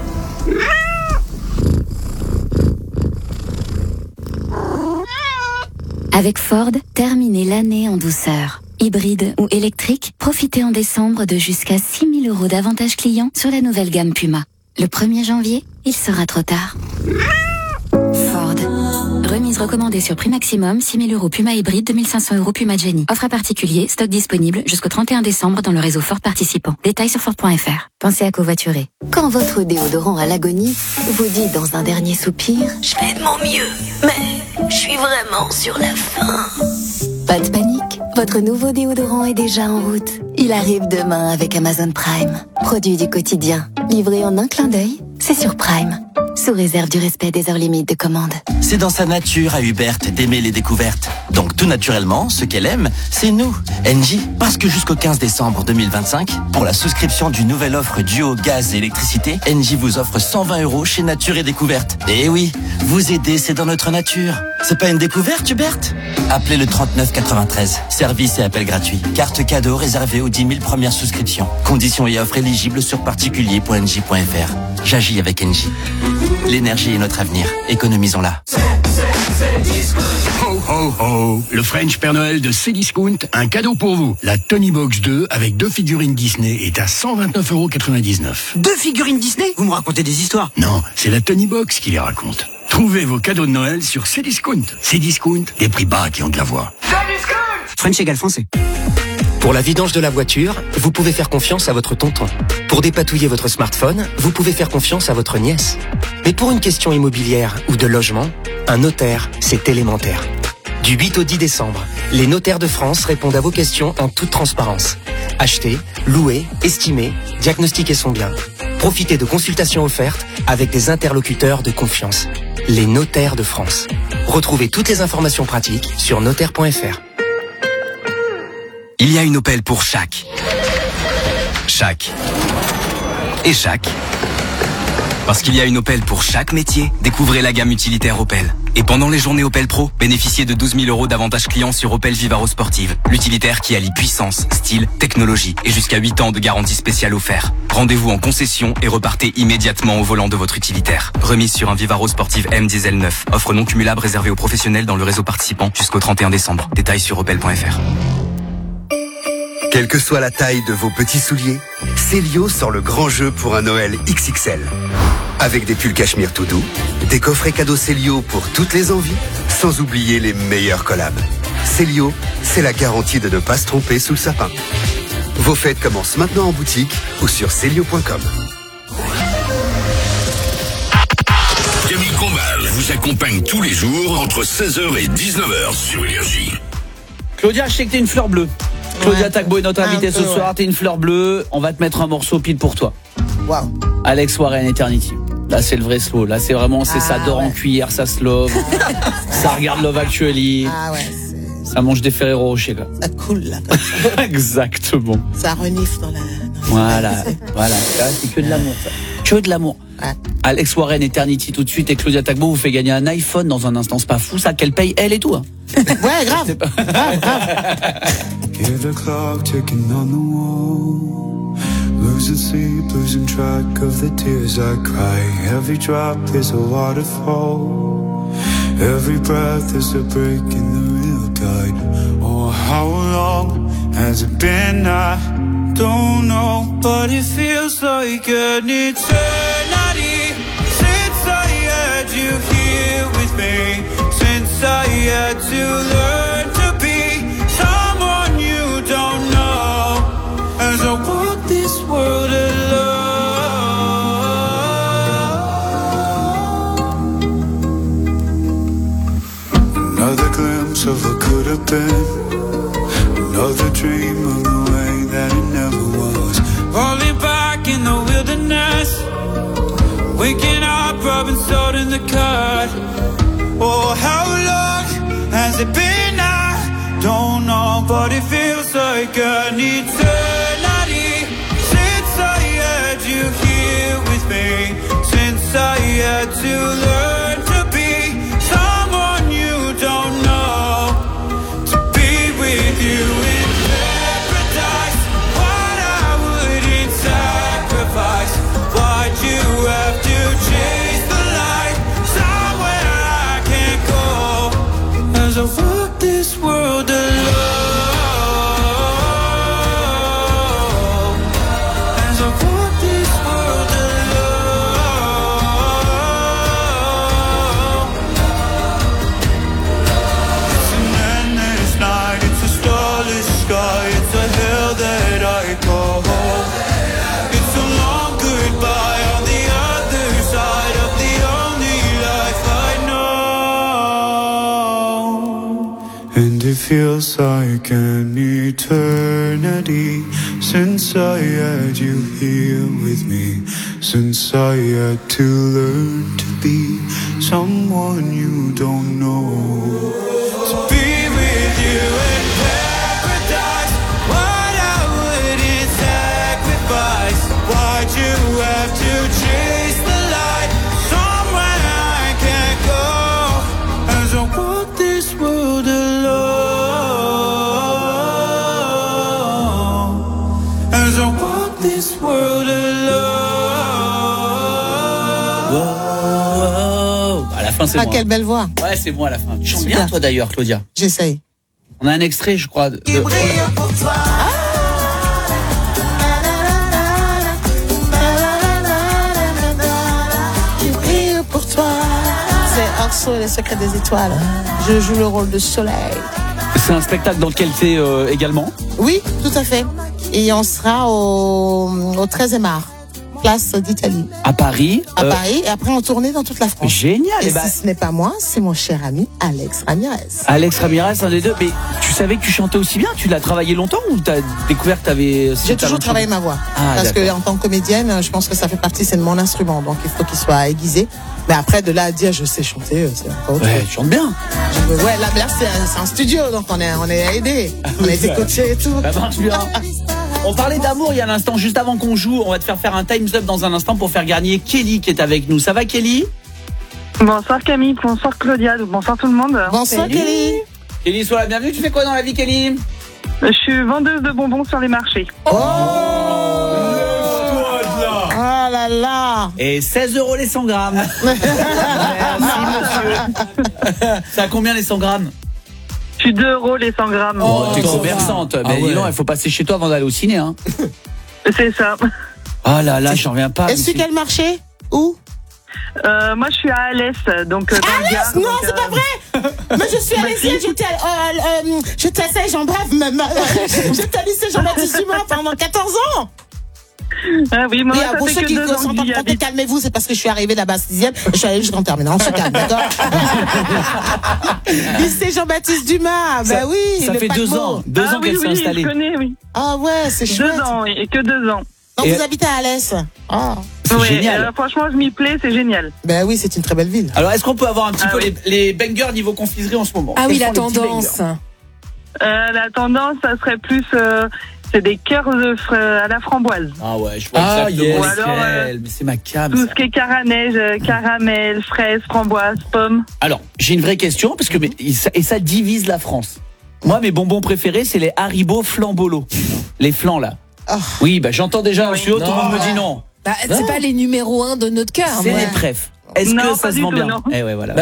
Speaker 21: Avec Ford, terminez l'année en douceur. Hybride ou électrique, profitez en décembre de jusqu'à 6 000 € d'avantages clients sur la nouvelle gamme Puma. Le 1er janvier, il sera trop tard. Ford. Remise recommandée sur prix maximum, 6 000 € Puma hybride, 2 500 € Puma Jenny. Offre à particulier, stock disponible jusqu'au 31 décembre dans le réseau Ford participant. Détails sur Ford.fr. Pensez à covoiturer. Quand votre déodorant à l'agonie vous dit dans un dernier soupir « Je fais de mon mieux, mais je suis vraiment sur la fin ». Pas de panique, votre nouveau déodorant est déjà en route. Il arrive demain avec Amazon Prime. Produit du quotidien, livré en un clin d'œil, c'est sur Prime. Sous réserve du respect des heures limites de commande.
Speaker 14: C'est dans sa nature à Hubert d'aimer les découvertes. Donc tout naturellement, ce qu'elle aime, c'est nous, Engie. Parce que jusqu'au 15 décembre 2025, pour la souscription d'une nouvelle offre duo gaz et électricité, Engie vous offre 120 € chez Nature et Découverte. Et oui, vous aider, c'est dans notre nature. C'est pas une découverte, Hubert? Appelez le 39 93. Service et appel gratuit. Carte cadeau réservée aux 10 000 premières souscriptions. Conditions et offres éligibles sur particulier.engie.fr. J'agis avec Engie. L'énergie est notre avenir. Économisons-la.
Speaker 27: Ho ho ho! Le French Père Noël de Cdiscount, un cadeau pour vous. La Tony Box 2 avec 2 figurines Disney est à 129,99 €.
Speaker 25: 2 figurines Disney? Vous me racontez des histoires?
Speaker 27: Non, c'est la Tony Box qui les raconte. Trouvez vos cadeaux de Noël sur Cdiscount. Cdiscount, des prix bas qui ont de la voix.
Speaker 25: French égale français.
Speaker 28: Pour la vidange de la voiture, vous pouvez faire confiance à votre tonton. Pour dépatouiller votre smartphone, vous pouvez faire confiance à votre nièce. Mais pour une question immobilière ou de logement, un notaire, c'est élémentaire. Du 8 au 10 décembre, les notaires de France répondent à vos questions en toute transparence. Acheter, louer, estimer, diagnostiquer son bien. Profitez de consultations offertes avec des interlocuteurs de confiance. Les notaires de France. Retrouvez toutes les informations pratiques sur notaire.fr.
Speaker 14: Il y a une Opel pour chaque. Chaque. Et chaque. Parce qu'il y a une Opel pour chaque métier, découvrez la gamme utilitaire Opel. Et pendant les journées Opel Pro, bénéficiez de 12 000 € d'avantages clients sur Opel Vivaro Sportive. L'utilitaire qui allie puissance, style, technologie et jusqu'à 8 ans de garantie spéciale offert. Rendez-vous en concession et repartez immédiatement au volant de votre utilitaire. Remise sur un Vivaro Sportive M Diesel 9. Offre non cumulable réservée aux professionnels dans le réseau participant jusqu'au 31 décembre. Détails sur opel.fr.
Speaker 29: Quelle que soit la taille de vos petits souliers, Célio sort le grand jeu pour un Noël XXL. Avec des pulls cachemire tout doux, des coffrets cadeaux Célio pour toutes les envies, sans oublier les meilleurs collabs. Célio, c'est la garantie de ne pas se tromper sous le sapin. Vos fêtes commencent maintenant en boutique ou sur Célio.com.
Speaker 9: Camille Combal vous accompagne tous les jours entre 16h et 19h sur Énergie.
Speaker 7: Claudia, je sais que t'es une fleur bleue. Claudia Tagbo est notre invitée ce soir. T'es une fleur bleue. On va te mettre un morceau pile pour toi.
Speaker 2: Waouh.
Speaker 7: Alex Warren, Eternity. Là, c'est le vrai slow. Là, c'est vraiment, ça dort en cuillère, ça se love. Ça regarde Love Actually.
Speaker 2: Ah ouais.
Speaker 7: Ça mange des Ferrero Rocher, quoi.
Speaker 2: Ça coule, là.
Speaker 7: Exactement.
Speaker 2: Ça renifle dans la...
Speaker 7: Voilà. Là, c'est que de l'amour, ça. Que de l'amour.
Speaker 2: Ouais.
Speaker 7: Alex Warren, Eternity tout de suite, et Claudia Tagbo vous fait gagner un iPhone dans un instant. C'est pas fou, ça, qu'elle paye elle et tout. Hein.
Speaker 2: Ouais, grave.
Speaker 1: Hear the clock ticking on the wall. Losing sleep, losing track of the tears I cry. Every drop is a waterfall. Every breath is a break in the real tide. Oh, how long has it been? I don't know, but it feels like an eternity since I had you here with me. Since I had to learn to be someone you don't know. As I walk this world alone. Another glimpse of what could have been. Another dream of the way that it never was. Falling back in the wilderness. Waking up, rubbing salt in the cut. Oh, how long has it been? I don't know, but it feels like an eternity since I had you here with me. Since I had to learn to be someone you don't know. To be with you in paradise. What I wouldn't sacrifice. Why'd you have to chase the light somewhere I can't go? As I walk this world alone. As I walk this world alone. It's an endless night, it's a starless sky, it's a hell that I call home. It's a long goodbye on the other side of the only life I know. And it feels like an eternity since I had you here with me. Since I had to learn to be someone you don't know. To be with you in paradise. What I wouldn't sacrifice. Why'd you have to chase the light somewhere I can't go? As I walk this world alone. As I walk this world alone.
Speaker 7: Wow. À la fin, c'est
Speaker 2: Ah,
Speaker 7: moi.
Speaker 2: quelle belle voix.
Speaker 7: Ouais, c'est moi à la fin. Tu chantes
Speaker 2: Super.
Speaker 7: bien, toi, d'ailleurs, Claudia.
Speaker 2: J'essaye.
Speaker 7: On a un extrait, je crois.
Speaker 2: Qui brille pour toi. Qui brille pour toi. C'est Orso et les secrets des étoiles. Je joue le rôle de soleil.
Speaker 7: C'est un spectacle dans lequel tu es également.
Speaker 2: Oui, tout à fait. Et on sera au 13e art, place d'Italie.
Speaker 7: À Paris.
Speaker 2: À Paris, et après on tournait dans toute la France.
Speaker 7: Génial.
Speaker 2: Et
Speaker 7: Eh ben,
Speaker 2: si ce n'est pas moi, c'est mon cher ami Alex Ramirez.
Speaker 7: Alex Ramirez, un des deux. Mais tu savais que tu chantais aussi bien? Tu l'as travaillé longtemps ou t'as découvert que t'avais...
Speaker 2: J'ai toujours travaillé ma voix.
Speaker 7: Ah,
Speaker 2: parce que
Speaker 7: d'accord.
Speaker 2: en tant que comédienne, je pense que ça fait partie, c'est de mon instrument. Donc il faut qu'il soit aiguisé. Mais après, de là à dire je sais chanter, c'est encore autre
Speaker 7: Ouais,
Speaker 2: chose.
Speaker 7: tu chantes bien.
Speaker 2: Ouais, là c'est un studio, donc on est aidés. On a été coachés et tout.
Speaker 7: Ça marche bien. On parlait d'amour il y a un instant, juste avant qu'on joue. On va te faire un time's up dans un instant pour faire gagner Kelly qui est avec nous. Ça va, Kelly?
Speaker 3: Bonsoir Camille, bonsoir Claudia, bonsoir tout le monde.
Speaker 2: Bonsoir Kelly.
Speaker 7: Kelly, sois la bienvenue. Tu fais quoi dans la vie, Kelly?
Speaker 3: Je suis vendeuse de bonbons sur les marchés.
Speaker 2: Ah là là.
Speaker 7: Et 16 € les 100 grammes. Merci, monsieur. C'est à combien les 100 grammes?
Speaker 3: Je suis 2 € les 100 grammes.
Speaker 7: Oh, t'es commerçante. Mais dis donc, il faut passer chez toi avant d'aller au ciné, hein.
Speaker 3: C'est ça.
Speaker 7: Oh là là, j'en reviens pas.
Speaker 2: Est-ce que quel marché? Où?
Speaker 3: Moi je suis à Alès, donc dans le Gard,
Speaker 2: Non,
Speaker 3: donc,
Speaker 2: c'est pas vrai. Mais je suis à lycée, j'étais à Saint-Jean-Brave, même. J'étais à lycée Jean-Baptiste Dumas pendant 14 ans.
Speaker 3: Ah oui, moi
Speaker 2: Oui,
Speaker 3: ça
Speaker 2: pour
Speaker 3: fait
Speaker 2: ceux
Speaker 3: que
Speaker 2: qui
Speaker 3: 2
Speaker 2: ne
Speaker 3: ans que
Speaker 2: s'entendent
Speaker 3: j'y
Speaker 2: pas,
Speaker 3: habite.
Speaker 2: calmez-vous, c'est parce que je suis arrivée là-bas 6e, je suis allée jusqu'en terminale, on se calme, d'accord? Lycée Jean-Baptiste Dumas, bah oui.
Speaker 7: Ça
Speaker 2: le
Speaker 7: fait 2
Speaker 2: paquebot.
Speaker 7: ans. 2 ans qu'elle s'est installée.
Speaker 3: Je connais, oui.
Speaker 2: Ah ouais, c'est chouette.
Speaker 3: 2 ans, oui, et que 2 ans.
Speaker 2: Donc
Speaker 7: Et-
Speaker 2: vous habitez à Alès. Ah.
Speaker 7: C'est génial.
Speaker 3: Franchement, je m'y plais, c'est génial.
Speaker 2: Ben oui, c'est une très belle ville.
Speaker 7: Alors, est-ce qu'on peut avoir un petit peu les bangers niveau confiserie en ce moment?
Speaker 4: Ah oui, la
Speaker 7: Quels sont les petits
Speaker 4: tendance.
Speaker 7: bangers
Speaker 3: La tendance, ça serait plus... c'est des cœurs à la framboise.
Speaker 7: Ah ouais, je vois exactement lesquels, mais c'est ma cam.
Speaker 3: Tout ce qui est caramel, fraise, framboise, pomme.
Speaker 7: Alors, j'ai une vraie question, parce que ça divise la France. Moi, mes bonbons préférés, c'est les Haribo Flambolo. Les flans, là.
Speaker 2: Oh.
Speaker 7: Oui, bah j'entends déjà un studio, tout le monde me dit non.
Speaker 4: Bah, c'est pas les numéros 1 de notre cœur.
Speaker 7: C'est les préf. Est-ce que ça se vend bien? Eh ouais, voilà.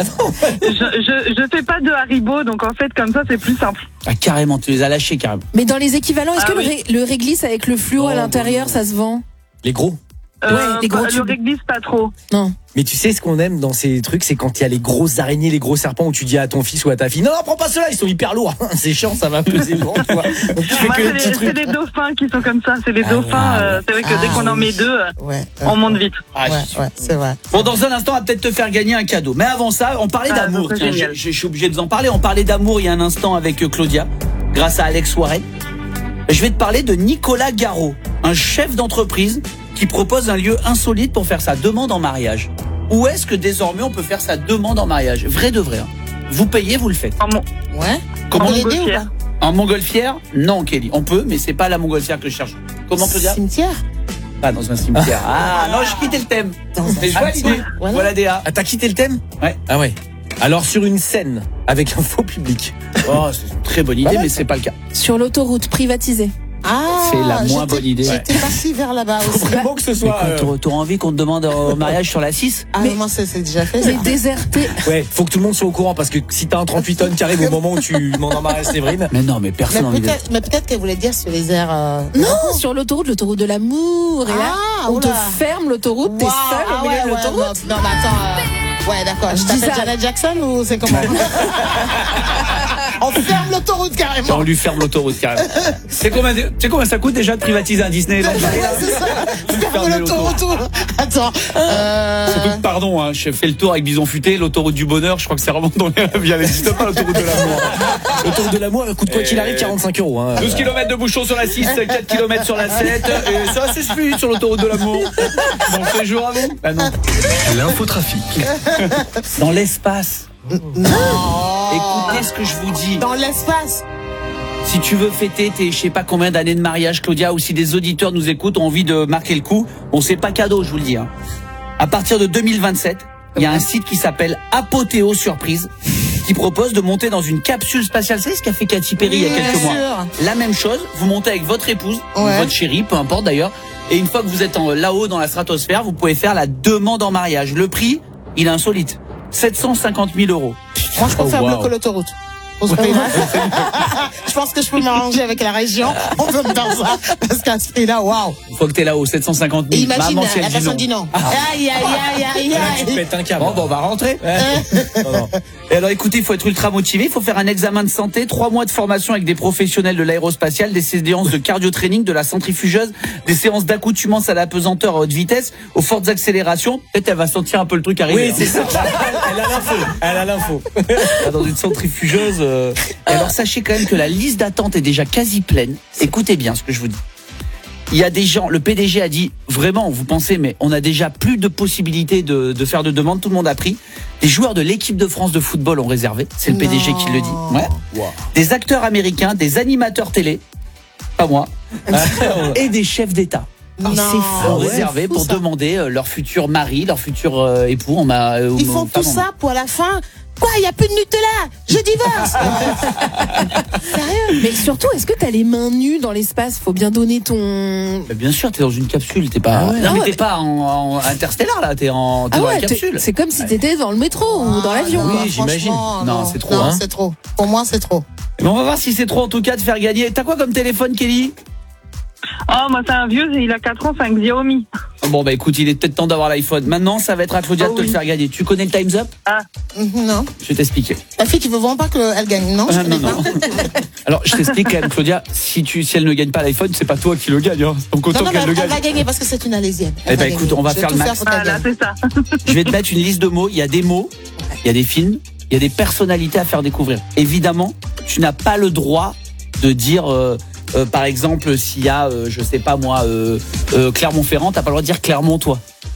Speaker 3: Je fais pas de Haribo, donc en fait, comme ça, c'est plus simple.
Speaker 7: Ah, carrément, tu les as lâchés, carrément.
Speaker 4: Mais dans les équivalents, est-ce que le réglisse avec le fluo à l'intérieur, ça se vend?
Speaker 5: Les gros.
Speaker 4: Les gros
Speaker 3: le
Speaker 4: tubes.
Speaker 3: réglisse, pas trop.
Speaker 4: Non.
Speaker 5: Mais tu sais ce qu'on aime dans ces trucs, c'est quand il y a les grosses araignées, les gros serpents où tu dis à ton fils ou à ta fille, non, prends pas ceux-là, ils sont hyper lourds. C'est chiant, ça va peser lourd, tu vois. Donc, tu fais que les petits trucs.
Speaker 3: C'est les dauphins qui sont comme ça. C'est les dauphins. C'est vrai que dès qu'on en met deux, on monte vite.
Speaker 2: C'est vrai.
Speaker 7: Bon, dans un instant, on va peut-être te faire gagner un cadeau. Mais avant ça, on parlait d'amour. Tiens, je suis obligé de vous en parler. On parlait d'amour il y a un instant avec Claudia, grâce à Alex Warren. Je vais te parler de Nicolas Garot, un chef d'entreprise qui propose un lieu insolite pour faire sa demande en mariage. Où est-ce que désormais on peut faire sa demande en mariage? Vrai de vrai. Hein. Vous payez, vous le faites.
Speaker 2: Ouais.
Speaker 7: Comment?
Speaker 2: En montgolfière.
Speaker 7: En montgolfière? Non, Kelly. On peut, mais c'est pas la montgolfière que je cherche. Comment te dire?
Speaker 2: Cimetière?
Speaker 7: Pas dans un cimetière. Ah non, j'ai quitté le thème. Mais je vois l'idée. Voilà DA.
Speaker 5: Ah, t'as quitté le thème?
Speaker 7: Ouais.
Speaker 5: Ah ouais. Alors sur une scène avec un faux public.
Speaker 7: Oh, c'est une très bonne idée, mais c'est pas le cas.
Speaker 4: Sur l'autoroute privatisée.
Speaker 2: Ah,
Speaker 7: c'est la moins bonne idée.
Speaker 2: J'étais parti vers là-bas aussi.
Speaker 5: Faut vraiment que ce soit.
Speaker 7: T'auras envie qu'on te demande au mariage sur la 6?
Speaker 2: Ah, mais moi, c'est déjà fait.
Speaker 4: C'est déserté.
Speaker 5: Ouais, faut que tout le monde soit au courant parce que si t'as un 38 tonnes qui arrive au moment où tu demandes en mariage Séverine.
Speaker 7: Mais non, mais personne n'a envie de.
Speaker 2: Mais peut-être qu'elle voulait dire sur les airs.
Speaker 4: Non, sur l'autoroute de l'amour. Et là, on te ferme l'autoroute, t'es seul au milieu de l'autoroute.
Speaker 2: Non, mais attends. Ouais, d'accord. Je t'appelle Janet Jackson ou c'est comment? On ferme l'autoroute carrément.
Speaker 7: On lui ferme l'autoroute carrément. C'est combien ça coûte déjà de privatiser un Disneyland?
Speaker 2: C'est ça. Ferme l'autoroute. Attends.
Speaker 7: Surtout, pardon, hein, je fais le tour avec Bison Futé, l'autoroute du bonheur. Je crois que c'est vraiment dans les rêves. Elle n'existe pas, l'autoroute de l'amour.
Speaker 5: L'autoroute de l'amour, elle coûte quoi qu'il arrive 45 €. Hein.
Speaker 7: 12 km de bouchon sur la 6, 4 km sur la 7. Et c'est assez fluide sur l'autoroute de l'amour. Bon séjour à vous? Ah non.
Speaker 17: L'infotrafic.
Speaker 7: Dans l'espace.
Speaker 2: Non.
Speaker 7: Écoutez ce que je vous dis.
Speaker 2: Dans l'espace.
Speaker 7: Si tu veux fêter tes je sais pas combien d'années de mariage, Claudia, ou si des auditeurs nous écoutent, ont envie de marquer le coup, bon, c'est pas cadeau, je vous le dis. Hein. À partir de 2027, il y a un site qui s'appelle Apothéo Surprise qui propose de monter dans une capsule spatiale. C'est ce qu'a fait Katy Perry il y a quelques mois. La même chose, vous montez avec votre épouse, ou votre chérie, peu importe d'ailleurs, et une fois que vous êtes là-haut dans la stratosphère, vous pouvez faire la demande en mariage. Le prix, il est insolite. 750 000 €.
Speaker 2: Moi, je préfère mieux que l'autoroute. Je pense que je peux m'arranger avec la région. On peut me faire ça. Parce qu'à ce prix-là, waouh.
Speaker 7: Une fois que t'es là-haut, 750 000.
Speaker 2: Imagine,
Speaker 7: maman, si
Speaker 2: la personne dit non. Aïe, aïe, aïe, aïe, aïe.
Speaker 5: Tu pètes un câble.
Speaker 7: Bon, on va rentrer. Non. Et alors, écoutez, il faut être ultra motivé. Il faut faire un examen de santé, 3 mois de formation avec des professionnels de l'aérospatiale, des séances de cardio-training, de la centrifugeuse, des séances d'accoutumance à la pesanteur à haute vitesse, aux fortes accélérations. Peut-être elle va sentir un peu le truc arriver.
Speaker 5: Oui, c'est ça. Elle a l'info.
Speaker 7: Dans une centrifugeuse. Et alors, sachez quand même que la liste d'attente est déjà quasi pleine. Écoutez bien ce que je vous dis. Il y a des gens, le PDG a dit, vraiment, vous pensez, mais on a déjà plus de possibilités de faire de demandes, tout le monde a pris. Des joueurs de l'équipe de France de football ont réservé, c'est le PDG qui le dit. Ouais. Wow. Des acteurs américains, des animateurs télé, pas moi, et des chefs d'État. C'est fou, réservé pour demander leur futur mari, leur futur époux.
Speaker 2: Ils font tout ça pour à la fin. Quoi, il n'y a plus de Nutella? Je divorce.
Speaker 4: Sérieux? Mais surtout, est-ce que t'as les mains nues dans l'espace? Faut bien donner ton...
Speaker 7: Bah bien sûr, t'es dans une capsule, t'es pas... Non, mais t'es pas en interstellar, là, t'es dans la capsule.
Speaker 4: C'est comme si t'étais dans le métro ou dans l'avion.
Speaker 7: Oui, j'imagine. Non, c'est trop.
Speaker 2: Non, c'est trop. Pour moi, c'est trop.
Speaker 7: Mais on va voir si c'est trop, en tout cas, de faire gagner. T'as quoi comme téléphone, Kelly?
Speaker 3: Oh, moi, c'est un vieux, il a 4 ans, c'est un Xiaomi.
Speaker 7: Bon, bah écoute, il est peut-être temps d'avoir l'iPhone. Maintenant, ça va être à Claudia de te le faire gagner. Tu connais le Time's Up?
Speaker 2: Non.
Speaker 7: Je vais t'expliquer.
Speaker 2: La fille qui veut vraiment pas qu'elle gagne, non?
Speaker 7: Non. Alors, je t'explique quand même, Claudia, si elle ne gagne pas l'iPhone, c'est pas toi qui le gagne. Hein. Donc, autant qu'elle le gagne.
Speaker 2: Elle va gagner parce que c'est une Alésienne.
Speaker 7: Eh ben, écoute, on va faire le max.
Speaker 3: Voilà, c'est ça.
Speaker 7: Je vais te mettre une liste de mots. Il y a des mots, il y a des films, il y a des personnalités à faire découvrir. Évidemment, tu n'as pas le droit de dire... par exemple, s'il y a, je sais pas moi, Clermont-Ferrand, t'as pas le droit de dire Clermontois.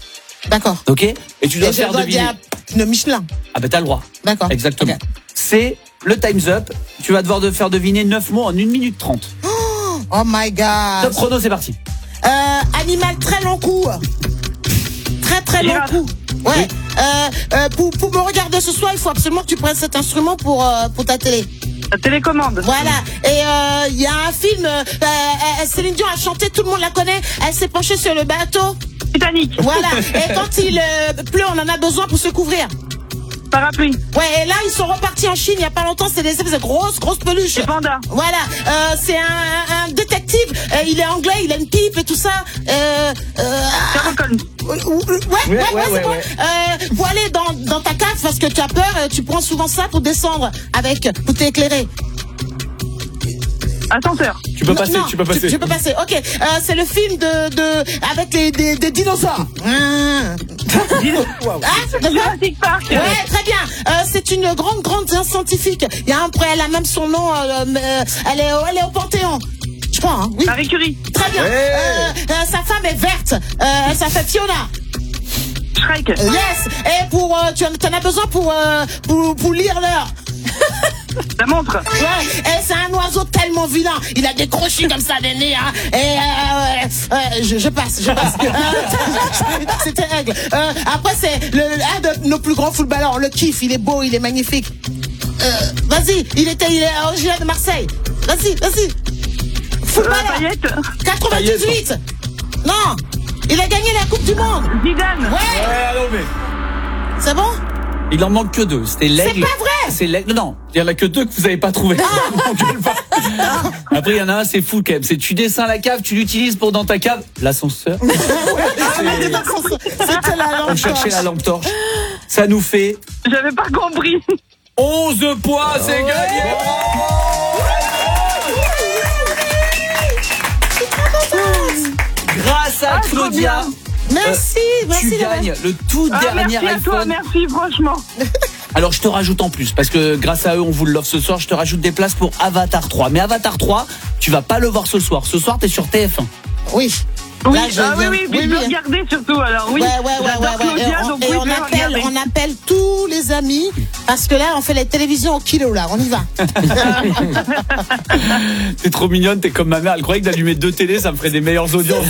Speaker 2: D'accord.
Speaker 7: Ok. Et tu dois faire deviner.
Speaker 2: Le Michelin.
Speaker 7: Ah ben t'as le droit.
Speaker 2: D'accord.
Speaker 7: Exactement.
Speaker 2: Okay.
Speaker 7: C'est le Time's Up. Tu vas devoir faire deviner 9 mots en 1 minute 30.
Speaker 2: Oh my God.
Speaker 7: Top chrono, c'est parti.
Speaker 2: Animal très long cou. Très long cou. Ouais. Oui. Pour me regarder ce soir, il faut absolument que tu prennes cet instrument pour ta télé.
Speaker 3: La télécommande.
Speaker 2: Voilà. Et il y a un film, Céline Dion a chanté, tout le monde la connaît. Elle s'est penchée sur le bateau
Speaker 3: Titanic.
Speaker 2: Voilà. Et quand il pleut, on en a besoin pour se couvrir.
Speaker 3: Parapluie.
Speaker 2: Ouais, et là, ils sont repartis en Chine il y a pas longtemps. C'est des grosses peluches.
Speaker 3: Les pandas.
Speaker 2: Voilà. C'est un détective. Il est anglais, il a une pipe et tout ça.
Speaker 3: Sherlock Holmes.
Speaker 2: Ouais, c'est bon. Pour aller dans ta cave parce que tu as peur, tu prends souvent ça pour descendre pour t'éclairer.
Speaker 3: Ascenseur.
Speaker 7: Tu peux passer.
Speaker 2: Tu peux passer. Ok. C'est le film avec des dinosaures.
Speaker 3: Jurassic Park.
Speaker 2: Ouais, très bien. C'est une grande scientifique. Elle a même son nom. Elle est au Panthéon. Je crois. Hein, oui.
Speaker 3: Marie Curie.
Speaker 2: Très bien. Sa femme est verte. Elle s'appelle Fiona.
Speaker 3: Shrek.
Speaker 2: Yes. Et tu en as besoin pour lire l'heure.
Speaker 3: La montre.
Speaker 2: Ouais, et c'est un oiseau tellement vilain. Il a des crochets comme ça, des nez. Hein. Et je passe. C'était aigle. Après, c'est un de nos plus grands footballeurs. Le Kiff, il est beau, il est magnifique. Vas-y, il est originaire de Marseille. Vas-y. Footballeur. 98. Non, il a gagné la Coupe du Monde.
Speaker 3: Zidane.
Speaker 2: Ouais.
Speaker 7: Non mais.
Speaker 2: C'est bon?
Speaker 7: Il en manque que 2. C'était l'aigle.
Speaker 2: C'est pas vrai.
Speaker 7: C'est l'aigle. Non, il y en a que 2 que vous avez pas trouvé. Après, il y en a un, c'est fou quand même. C'est tu descends la cave, tu l'utilises pour dans ta cave. L'ascenseur.
Speaker 2: C'était la lampe.
Speaker 7: On cherchait la lampe torche. Ça nous fait.
Speaker 3: J'avais pas compris.
Speaker 7: 11 points, c'est gagné. Grâce à Claudia.
Speaker 2: Merci.
Speaker 7: Tu gagnes le tout dernier
Speaker 3: merci
Speaker 7: iPhone.
Speaker 3: à toi, merci franchement.
Speaker 7: Alors je te rajoute en plus, parce que grâce à eux on vous l'offre ce soir, je te rajoute des places pour Avatar 3. Mais Avatar 3, tu vas pas le voir ce soir. Ce soir t'es sur TF1.
Speaker 2: Oui.
Speaker 3: Oui, je vais regarder surtout alors oui.
Speaker 2: Ouais. Et on appelle tous les amis parce que là on fait les télévisions au kilo là, on y va.
Speaker 7: T'es trop mignonne, t'es comme ma mère. Elle croyait que d'allumer 2 télés ça me ferait des meilleures audiences.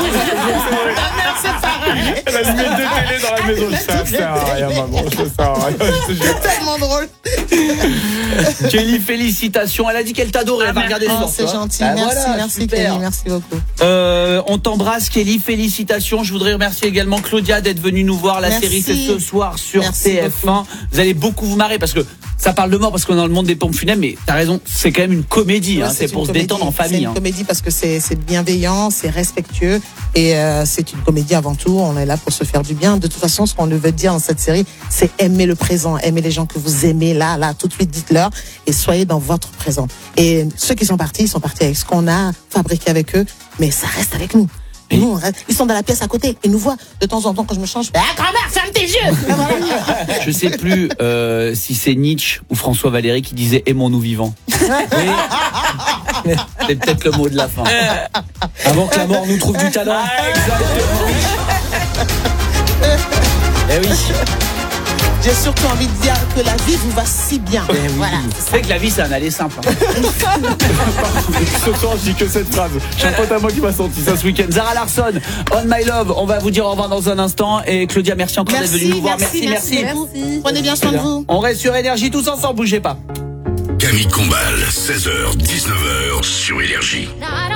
Speaker 7: Elle a allumé 2 télés dans la maison. Ça sert à rien maman, ça sert à rien.
Speaker 2: C'est tellement drôle.
Speaker 7: Kelly, félicitations. Elle a dit qu'elle t'adorait. Elle va regarder ce soir.
Speaker 2: C'est gentil. Merci Kelly, merci beaucoup.
Speaker 7: On t'embrasse Kelly, félicitations. Je voudrais remercier également Claudia d'être venue nous voir. La série c'est ce soir sur TF1. Beaucoup. Vous allez beaucoup vous marrer parce que ça parle de mort parce qu'on est dans le monde des pompes funèbres, mais t'as raison, c'est quand même une comédie.
Speaker 2: Ouais,
Speaker 7: c'est pour se détendre en famille.
Speaker 2: C'est une comédie parce que c'est bienveillant, c'est respectueux et c'est une comédie avant tout. On est là pour se faire du bien. De toute façon, ce qu'on veut dire dans cette série, c'est aimer le présent, aimer les gens que vous aimez là, tout de suite, dites-leur et soyez dans votre présent. Et ceux qui sont partis, ils sont partis avec ce qu'on a fabriqué avec eux, mais ça reste avec nous. Nous, ils sont dans la pièce à côté, ils nous voient de temps en temps quand je me change. Ah, grand-mère, ferme tes yeux.
Speaker 7: Je sais plus si c'est Nietzsche ou François Valéry qui disait aimons-nous vivants. Mais c'est peut-être le mot de la fin.
Speaker 5: Avant que la mort nous trouve du talent.
Speaker 7: Eh oui.
Speaker 2: J'ai surtout envie de dire que la vie vous va si bien. Voilà.
Speaker 7: C'est que la vie, c'est un aller simple. Ce soir, je dis que cette phrase. J'ai un pote à moi qui m'a sorti ça ce week-end. Zara Larsson, On My Love. On va vous dire au revoir dans un instant. Et Claudia, merci encore d'être venue nous voir. Merci.
Speaker 2: Prenez bien soin de vous.
Speaker 7: On reste sur Énergie tous ensemble, bougez pas.
Speaker 9: Camille Combal, 16h, 19h sur Énergie.